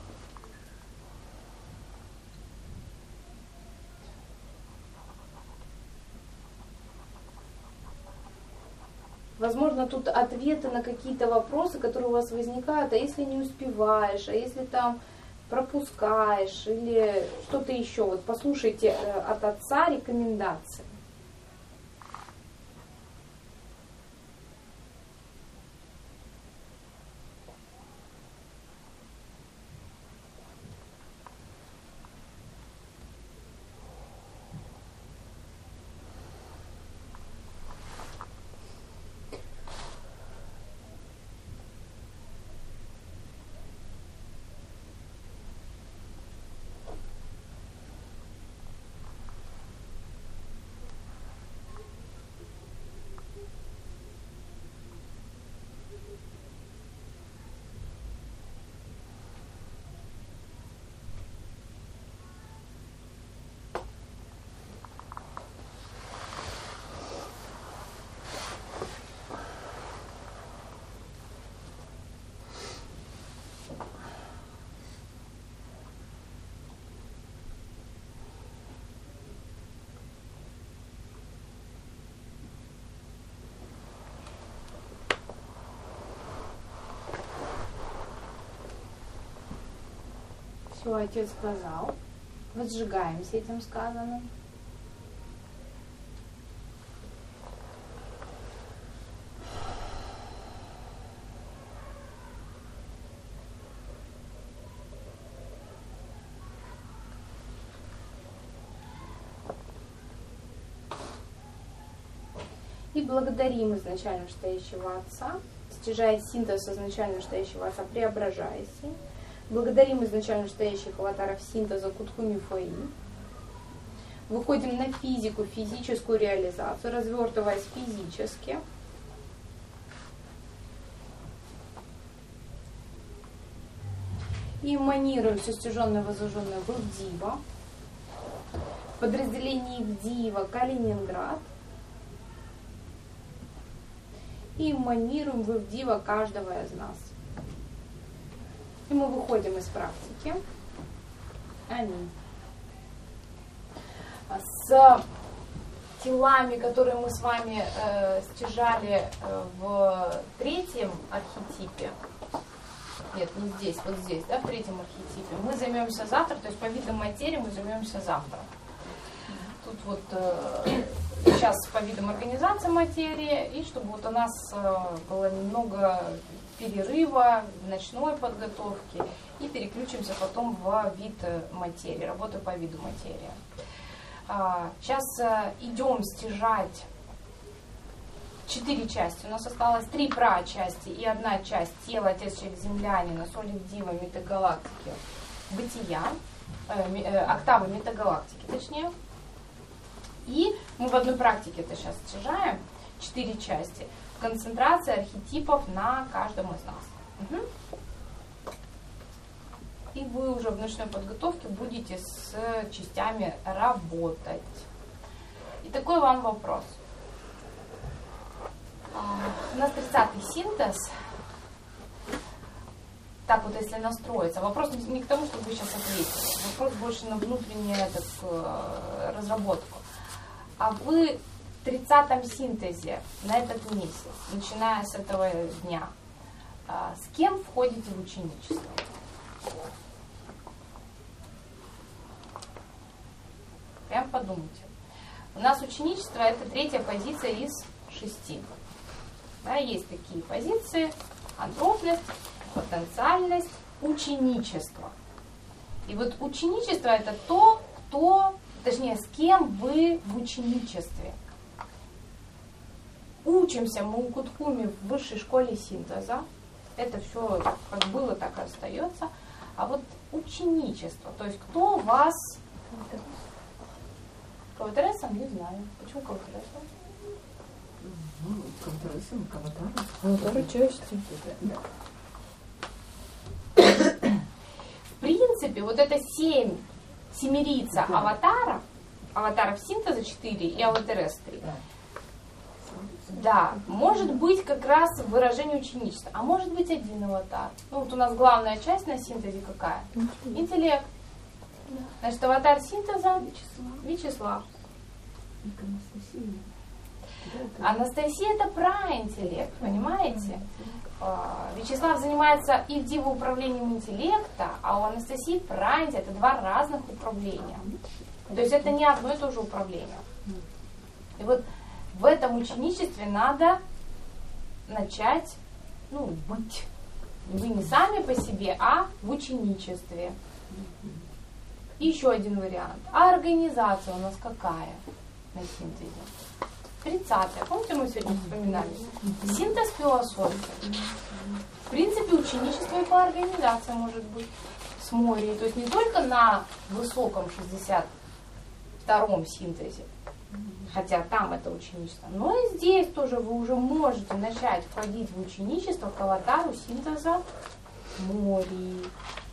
Возможно, тут ответы на какие-то вопросы, которые у вас возникают, а если не успеваешь, а если там пропускаешь или что-то еще. Вот послушайте от Отца рекомендации. Все, Отец сказал. Возжигаемся этим сказанным. И благодарим изначально вышестоящего Отца, стяжая синтез изначально вышестоящего Отца, преображаясь. Благодарим изначально вышестоящих аватаров синтеза Кутху Фаи. Выходим на физику, физическую реализацию, развертываясь физически. И эманируем все стяженное, возложенное в Ивдива. Подразделение Ивдива Калининград. и эманируем в Ивдива каждого из нас. И мы выходим из практики. Аминь. С телами, которые мы с вами стяжали в третьем архетипе, нет, не здесь, вот здесь, да, в третьем архетипе, мы займемся завтра, то есть по видам материи мы займемся завтра. Тут вот сейчас по видам организации материи, и чтобы вот у нас было немного перерыва в ночной подготовке, и переключимся потом в вид материи, работу по виду материи. Сейчас идем стяжать 4 части. У нас осталось 3 пра-части и 1 часть тела, Отец, Человек, Землянина, Соли, Дива, Метагалактики, Бытия, октавы Метагалактики, точнее. И мы в одной практике это сейчас стяжаем 4 части. Концентрация архетипов на каждом из нас. Угу. И вы уже в ночной подготовке будете с частями работать. И такой вам вопрос. У нас 30-й синтез. Так вот, если настроиться. Вопрос не к тому, чтобы вы сейчас ответили. Вопрос больше на внутреннюю разработку. А вы в 30-м синтезе на этот месяц, начиная с этого дня, с кем входите в ученичество? Прям подумайте. У нас ученичество — это 3-я позиция из 6. Да, есть такие позиции: антропность, потенциальность, ученичество. И вот ученичество — это то, точнее, с кем вы в ученичестве. Учимся мы у Кутхуми в высшей школе синтеза. Это все как было, так и остается. А вот ученичество, то есть кто вас... Каватересом не знаю. Почему Каватересом? Ну, Каватересом, Каватаром. Каватары части. В принципе, вот это 7 аватаров синтеза 4 и Аватерес 3. Да, может быть как раз выражение ученичества, а может быть 1 аватар. Ну вот у нас главная часть на синтезе какая? Интеллект. Значит, аватар синтеза Вячеслав. Анастасия — это праинтеллект, понимаете? Вячеслав занимается и в дивоуправлением интеллекта, а у Анастасии праинтеллект. Это 2 разных управления. То есть это не одно и то же управление. И вот в этом ученичестве надо начать, быть. Вы не сами по себе, а в ученичестве. И еще один вариант. А организация у нас какая на синтезе? 30-я. Помните, мы сегодня вспоминали? Синтез философии. В принципе, ученичество и по организации может быть с Морией. То есть не только на высоком 62-м синтезе, хотя там это ученичество, но и здесь тоже вы уже можете начать входить в ученичество к аватару синтеза Мории.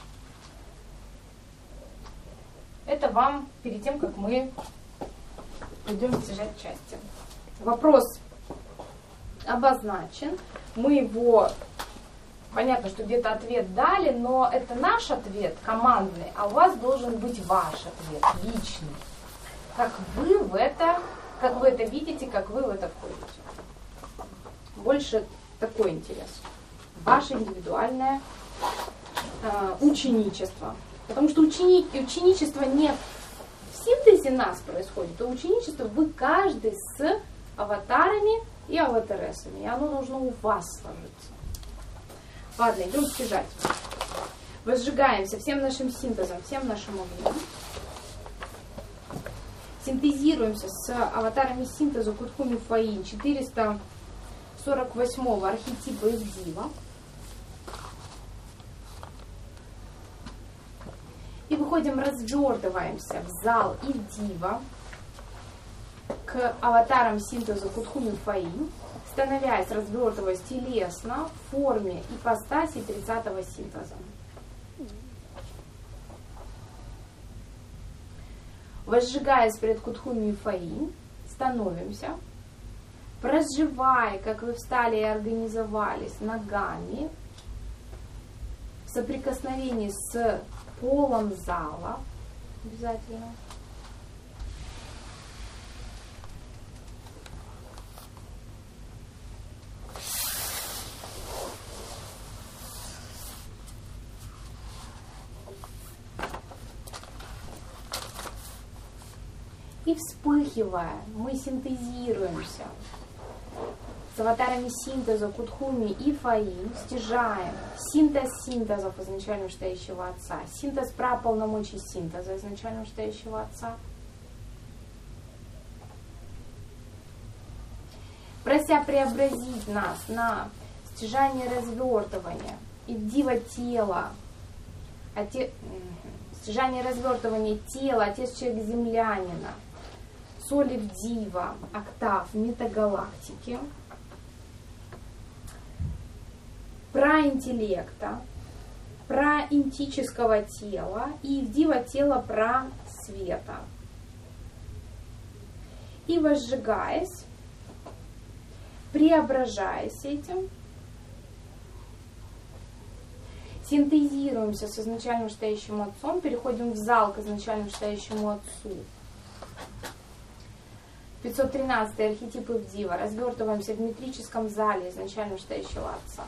Это вам перед тем, как мы пойдем стяжать части. Вопрос обозначен. Мы его, понятно, что где-то ответ дали, но это наш ответ командный, а у вас должен быть ваш ответ личный. Как вы это видите, как вы в это входите. Больше такой интерес. Ваше индивидуальное ученичество. Потому что ученичество не в синтезе нас происходит, а ученичество вы каждый с аватарами и аватаресами. И оно должно у вас сложиться. Ладно, идем стяжать. Возжигаемся всем нашим синтезом, всем нашим огнем. Синтезируемся с аватарами синтеза Кутхуми Фаин 448-го архетипа Ивдива. И выходим, развертываемся в зал Ивдива к аватарам синтеза Кутхуми Фаин, становясь, развертываясь телесно в форме ипостаси 30-го синтеза. Возжигаясь перед Кутхуми Фаин, становимся проживая, как вы встали и организовались ногами, в соприкосновении с полом зала, обязательно. И вспыхивая, мы синтезируемся с аватарами синтеза Кутхуми и Фаим, стяжаем синтез синтезов изначально вышестоящего Отца, синтез праполномочий синтеза изначально вышестоящего Отца, прося преобразить нас на стяжание развертывания и дива тела, стяжание развертывания тела, Отец человек землянина, соли в дива, октав, метагалактики, праинтеллекта, праинтического тела и в дива тела прасвета. И возжигаясь, преображаясь этим, синтезируемся с изначально вышестоящим Отцом, переходим в зал к изначально вышестоящему Отцу. 513 архетипы в Дива. Развертываемся в метрическом зале изначально вышестоящего Отца.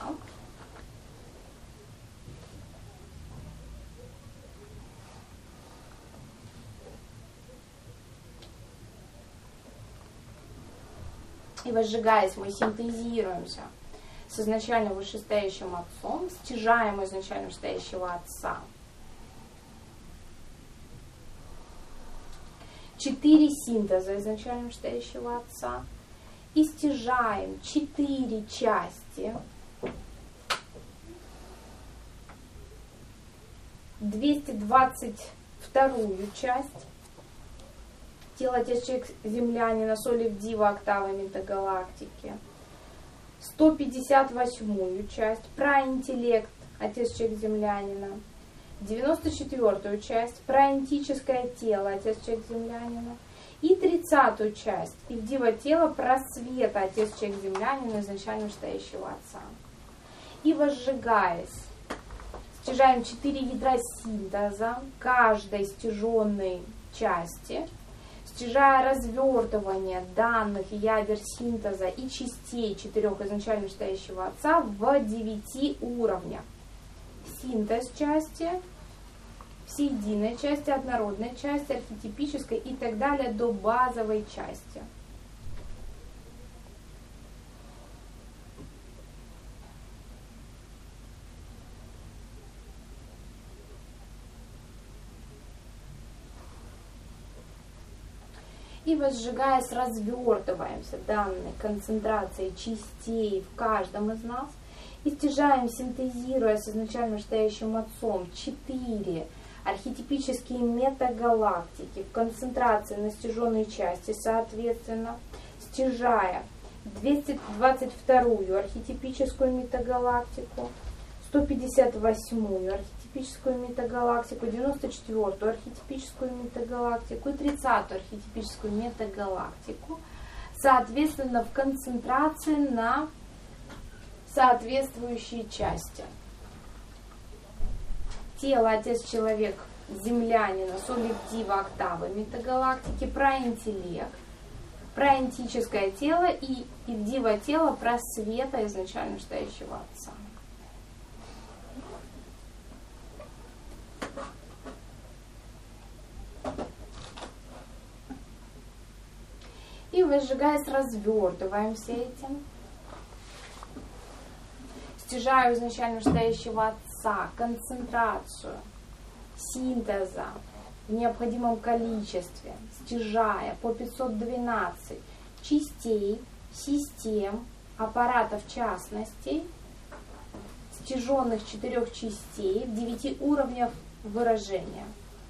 И возжигаясь, мы синтезируемся с изначально вышестоящим Отцом, стяжаем изначально вышестоящего Отца. 4 синтеза изначально вышестоящего Отца. И стяжаем 4 части. 222 часть. Тело Отец человек землянина, соли в дива, октавы метагалактики. 158 часть. Праинтеллект Отец человек землянина. 94-ю часть, праинтическое тело, Отец человек землянина, и 30-ю часть, ивдива тело просвета, Отец человек землянина, изначально вышестоящего Отца. И возжигаясь, стяжаем 4 ядра синтеза каждой стяженной части, стяжая развертывание данных ядер синтеза и частей 4 изначально вышестоящего Отца в 9 уровнях. Синтез части, всеединой части, однородной части, архетипической и так далее до базовой части. И возжигаясь, развертываемся данной концентрацией частей в каждом из нас. И стяжаем, синтезируя с изначально вышестоящим Отцом 4 архетипические метагалактики в концентрации на стяженной части, соответственно, стяжая 222-ю архетипическую метагалактику, 158-ю архетипическую метагалактику, 94-ю архетипическую метагалактику и 30-ю архетипическую метагалактику, соответственно, в концентрации на соответствующие части. Тело Отец человек землянина, соли дива, октавы метагалактики, праинтеллект, праинтическое тело и дива тело просвета изначально вышестоящего Отца. И возжигаясь, развертываемся этим. Стяжаю изначально вышестоящего Отца концентрацию синтеза в необходимом количестве, стяжая по 512 частей, систем, аппаратов частностей, стяженных 4 частей в 9 уровнях выражения.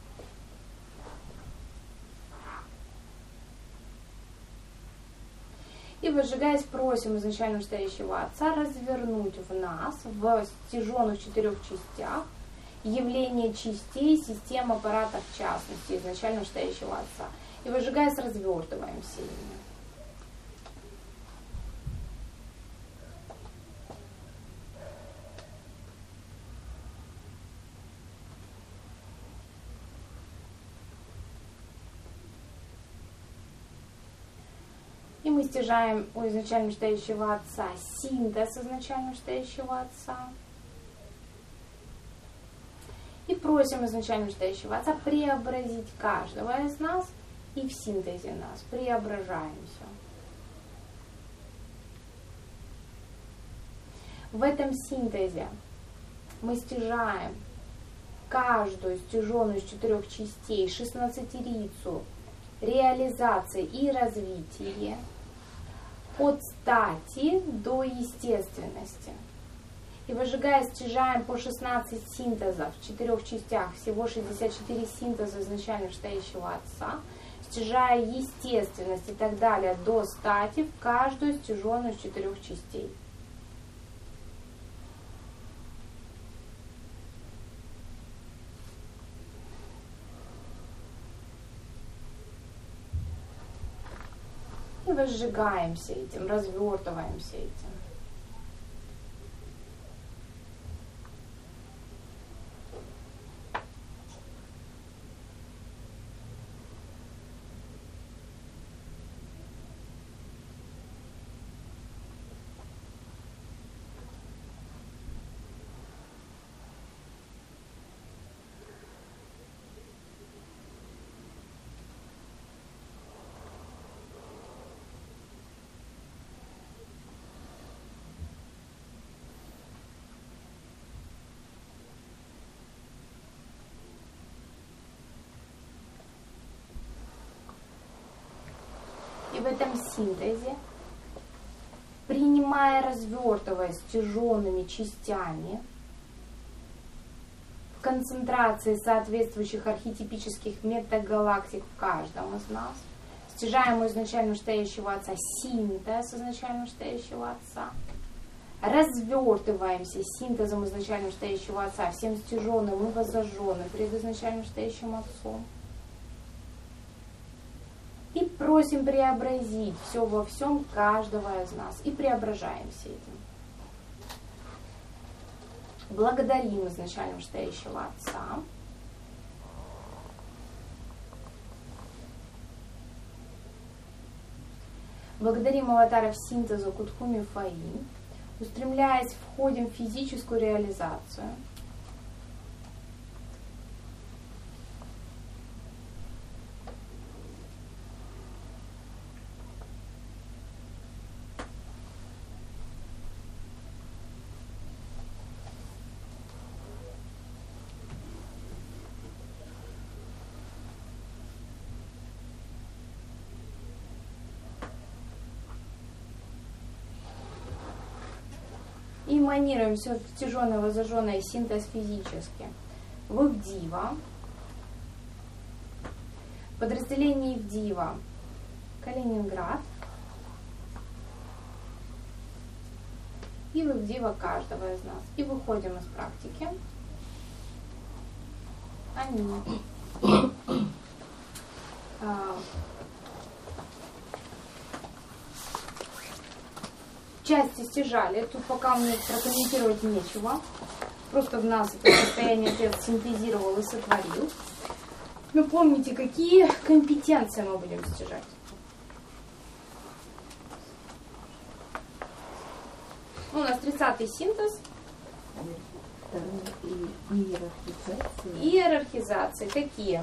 И возжигаясь, просим изначально вышестоящего Отца развернуть в нас, в стяженных 4 частях, явление частей систем аппаратов в частности, изначально вышестоящего Отца. И возжигаясь, развертываемся ими. мы стяжаем у изначально мечтающего отца синтез изначально мечтающего отца. И просим изначально мечтающего отца преобразить каждого из нас и в синтезе нас преображаемся. В этом синтезе мы стяжаем каждую стяженную из 4 частей, 16-рицу реализации и развития от стати до естественности. И выжигая, стяжаем по 16 синтезов в 4 частях, всего 64 синтеза изначально мечтающего отца, стяжая естественность и так далее до стати в каждую стяженную из 4 частей. И возжигаемся этим, развертываемся этим. И в этом синтезе, принимая, развертывая стяженными частями, в концентрации соответствующих архетипических метагалактик в каждом из нас, стяжаем у изначально мечтающего отца синтез изначально мечтающего отца, развертываемся синтезом изначально мечтающего отца, всем стяженным и воззаженным перед изначально мечтающим отцом. И просим преобразить все во всем каждого из нас. И преображаемся этим. Благодарим изначально мечтающего отца. Благодарим аватаров синтеза Кутхуми Фаи. Устремляясь, входим в физическую реализацию. И эманируем все стяженное, воззаженное, синтез физически. В Ивдива. Подразделение Ивдива. Калининград. И в Ивдива каждого из нас. И выходим из практики. Они. Части стяжали, тут пока мне прокомментировать нечего. Просто в нас это состояние отец синтезировал и сотворил. Ну, помните, какие компетенции мы будем стяжать? Ну, у нас 30-й синтез. Иерархизации. Какие?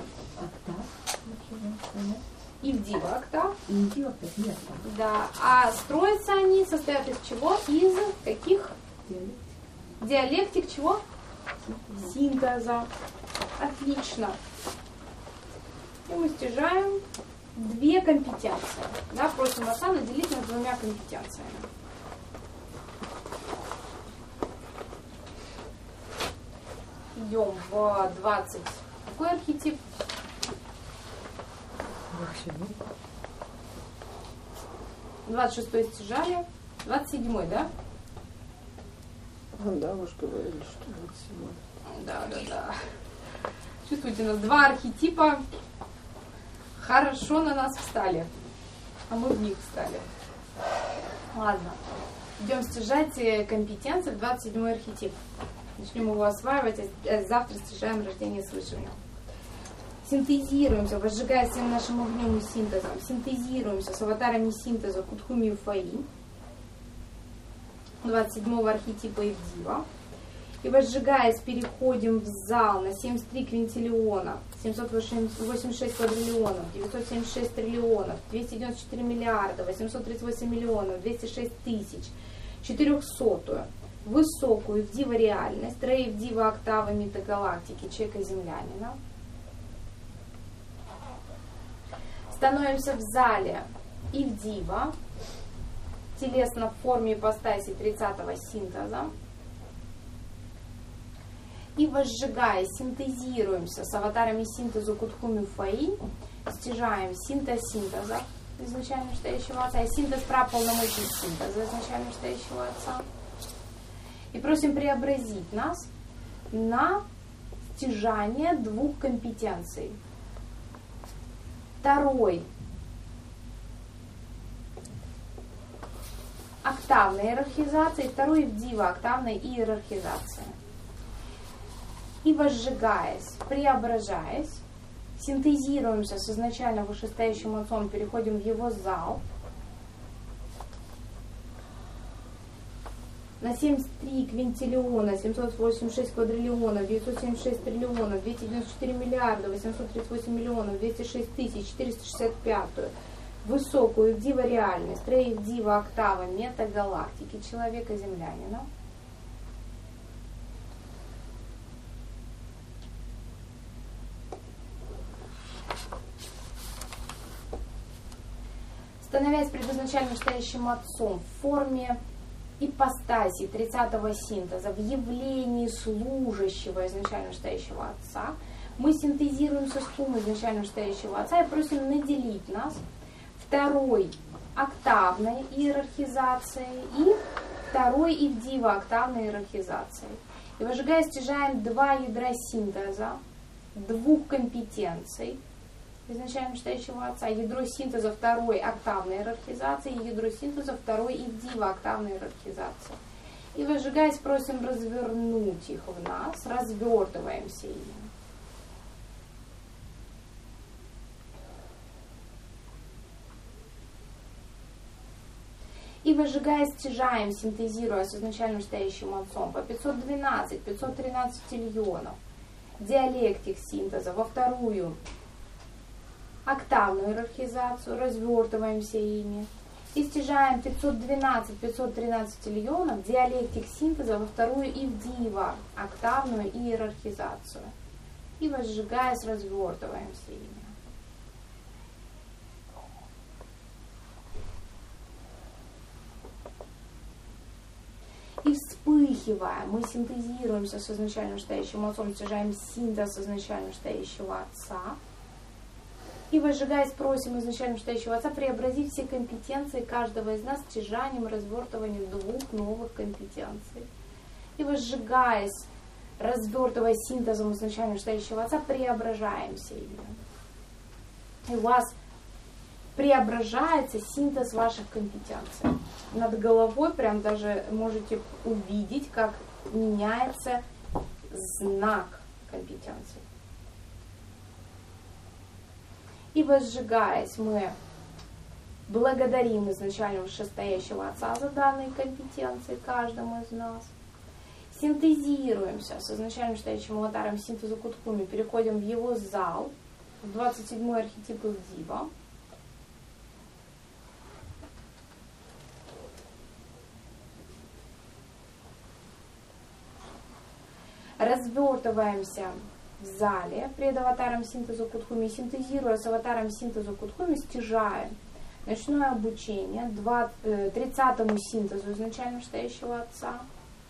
Ивдива октав. Да. А строятся они, состоят из чего? Из каких? Диалектик чего? Синтеза. Отлично. И мы стяжаем 2 компетенции. Да, просим отца наделить нас 2 компетенциями. Идем в 20. Какой архетип? 26-й стяжали. 27-й, да? Да, вы же говорили, что 27-й. Да. Чувствуете, у нас 2 архетипа хорошо на нас встали. А мы в них встали. Ладно. Идем стяжать компетенции в 27-й архетип. Начнем его осваивать, а завтра стяжаем рождение свыше. Синтезируемся, возжигая всем нашим огнем и синтезом. Синтезируемся с аватарами синтеза Кутхуми и Фаи, 27-го архетипа Ивдива. И возжигаясь, переходим в зал на 73 квинтиллиона, 786 квадриллионов, 976 триллионов, 294 миллиарда, 838 миллионов, 206 тысяч, 400-ю, высокую Ивдива реальность, Рей Ивдива октавы метагалактики, человека-землянина. Становимся в зале Ивдива, телесно в форме ипостаси 30-го синтеза. И возжигая, синтезируемся с аватарами синтеза Кутхуми Фаи, стяжаем синтез синтеза изначально вышестоящего Отца и синтез праполномочий синтеза изначально вышестоящего Отца. И просим преобразить нас на стяжание двух компетенций. Второй — октавной иерархизации, второй — Ивдива октавной иерархизации. И возжигаясь, преображаясь, синтезируемся с изначально вышестоящим Отцом, переходим в его зал на 73 квинтиллиона, 786 квадриллионов, 976 триллионов, 294 миллиарда, 838 миллионов, 206 тысяч, 465 высокую Ивдива реальность, Рей Ивдива октава метагалактики, человека-землянина. Становясь предизначально вышестоящим Отцом в форме ипостаси 30-го синтеза, в явлении служащего изначально вышестоящего Отца, мы синтезируемся с Тум изначально вышестоящего Отца и просим наделить нас второй октавной иерархизацией и второй Ивдива октавной иерархизацией. И возжигая, стяжаем два ядра синтеза, двух компетенций изначально вышестоящего Отца, ядро синтеза второй октавной иерархизации и ядро синтеза второй Ивдива октавной иерархизации. И возжигаясь, просим развернуть их в нас, развертываемся ими. И возжигая, стяжаем, синтезируя с изначально вышестоящим Отцом по 512, 513 триллионов диалектик синтеза во вторую октавную иерархизацию, развертываемся ими. И стяжаем 512, 513 триллионов диалектик синтеза во вторую Ивдива октавную иерархизацию. И возжигаясь, развертываемся ими. И вспыхивая, мы синтезируемся с изначально вышестоящим Отцом, стяжаем синтез изначально вышестоящего Отца. И возжигаясь, просим изначально вышестоящего Отца преобразить все компетенции каждого из нас стяжанием, развертыванием двух новых компетенций. И возжигаясь, развертывая синтезом изначально вышестоящего Отца, преображаемся ими. И у вас преображается синтез ваших компетенций. Над головой прям даже можете увидеть, как меняется знак компетенции. И возжигаясь, мы благодарим изначально вышестоящего Отца за данные компетенции каждому из нас. Синтезируемся с изначально вышестоящим аватаром синтеза Кутхуми, переходим в его зал, в 27-й архетип Ивдива. Развертываемся в зале пред аватаром синтеза Кутхуми, синтезируя с аватаром синтеза Кутхуми, стяжаем ночное обучение 30-му синтезу изначально вышестоящего Отца.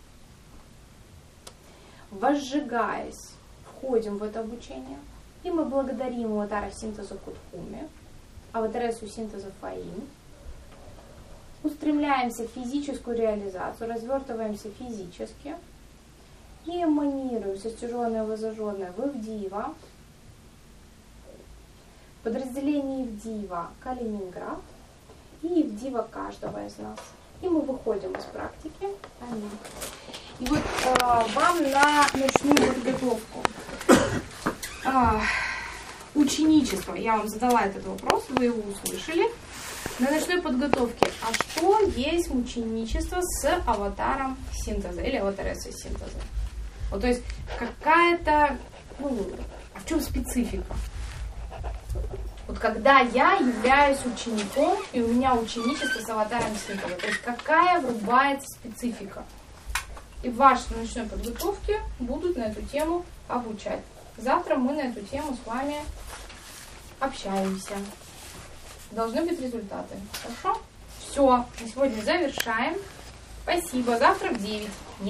Возжигаясь, входим в это обучение, и мы благодарим аватара синтеза Кутхуми, аватаресу синтеза Фаим, устремляемся в физическую реализацию, развертываемся физически, и эманируем все стяженное и возожженное в Ивдива, подразделение Ивдива Калининград и Ивдива каждого из нас. И мы выходим из практики. Аминь. И вот вам на ночную подготовку. ученичество. Я вам задала этот вопрос, вы его услышали. На ночной подготовке. А что есть мученичество с аватаром синтеза или аватаресой синтеза? Вот, то есть какая-то, а в чем специфика? Вот когда я являюсь учеником, и у меня ученичество с аватаром синтеза, то есть какая врубается специфика? И в вашей ночной подготовке будут на эту тему обучать. Завтра мы на эту тему с вами общаемся. Должны быть результаты. Хорошо? Все, на сегодня завершаем. Спасибо. Завтра в 9.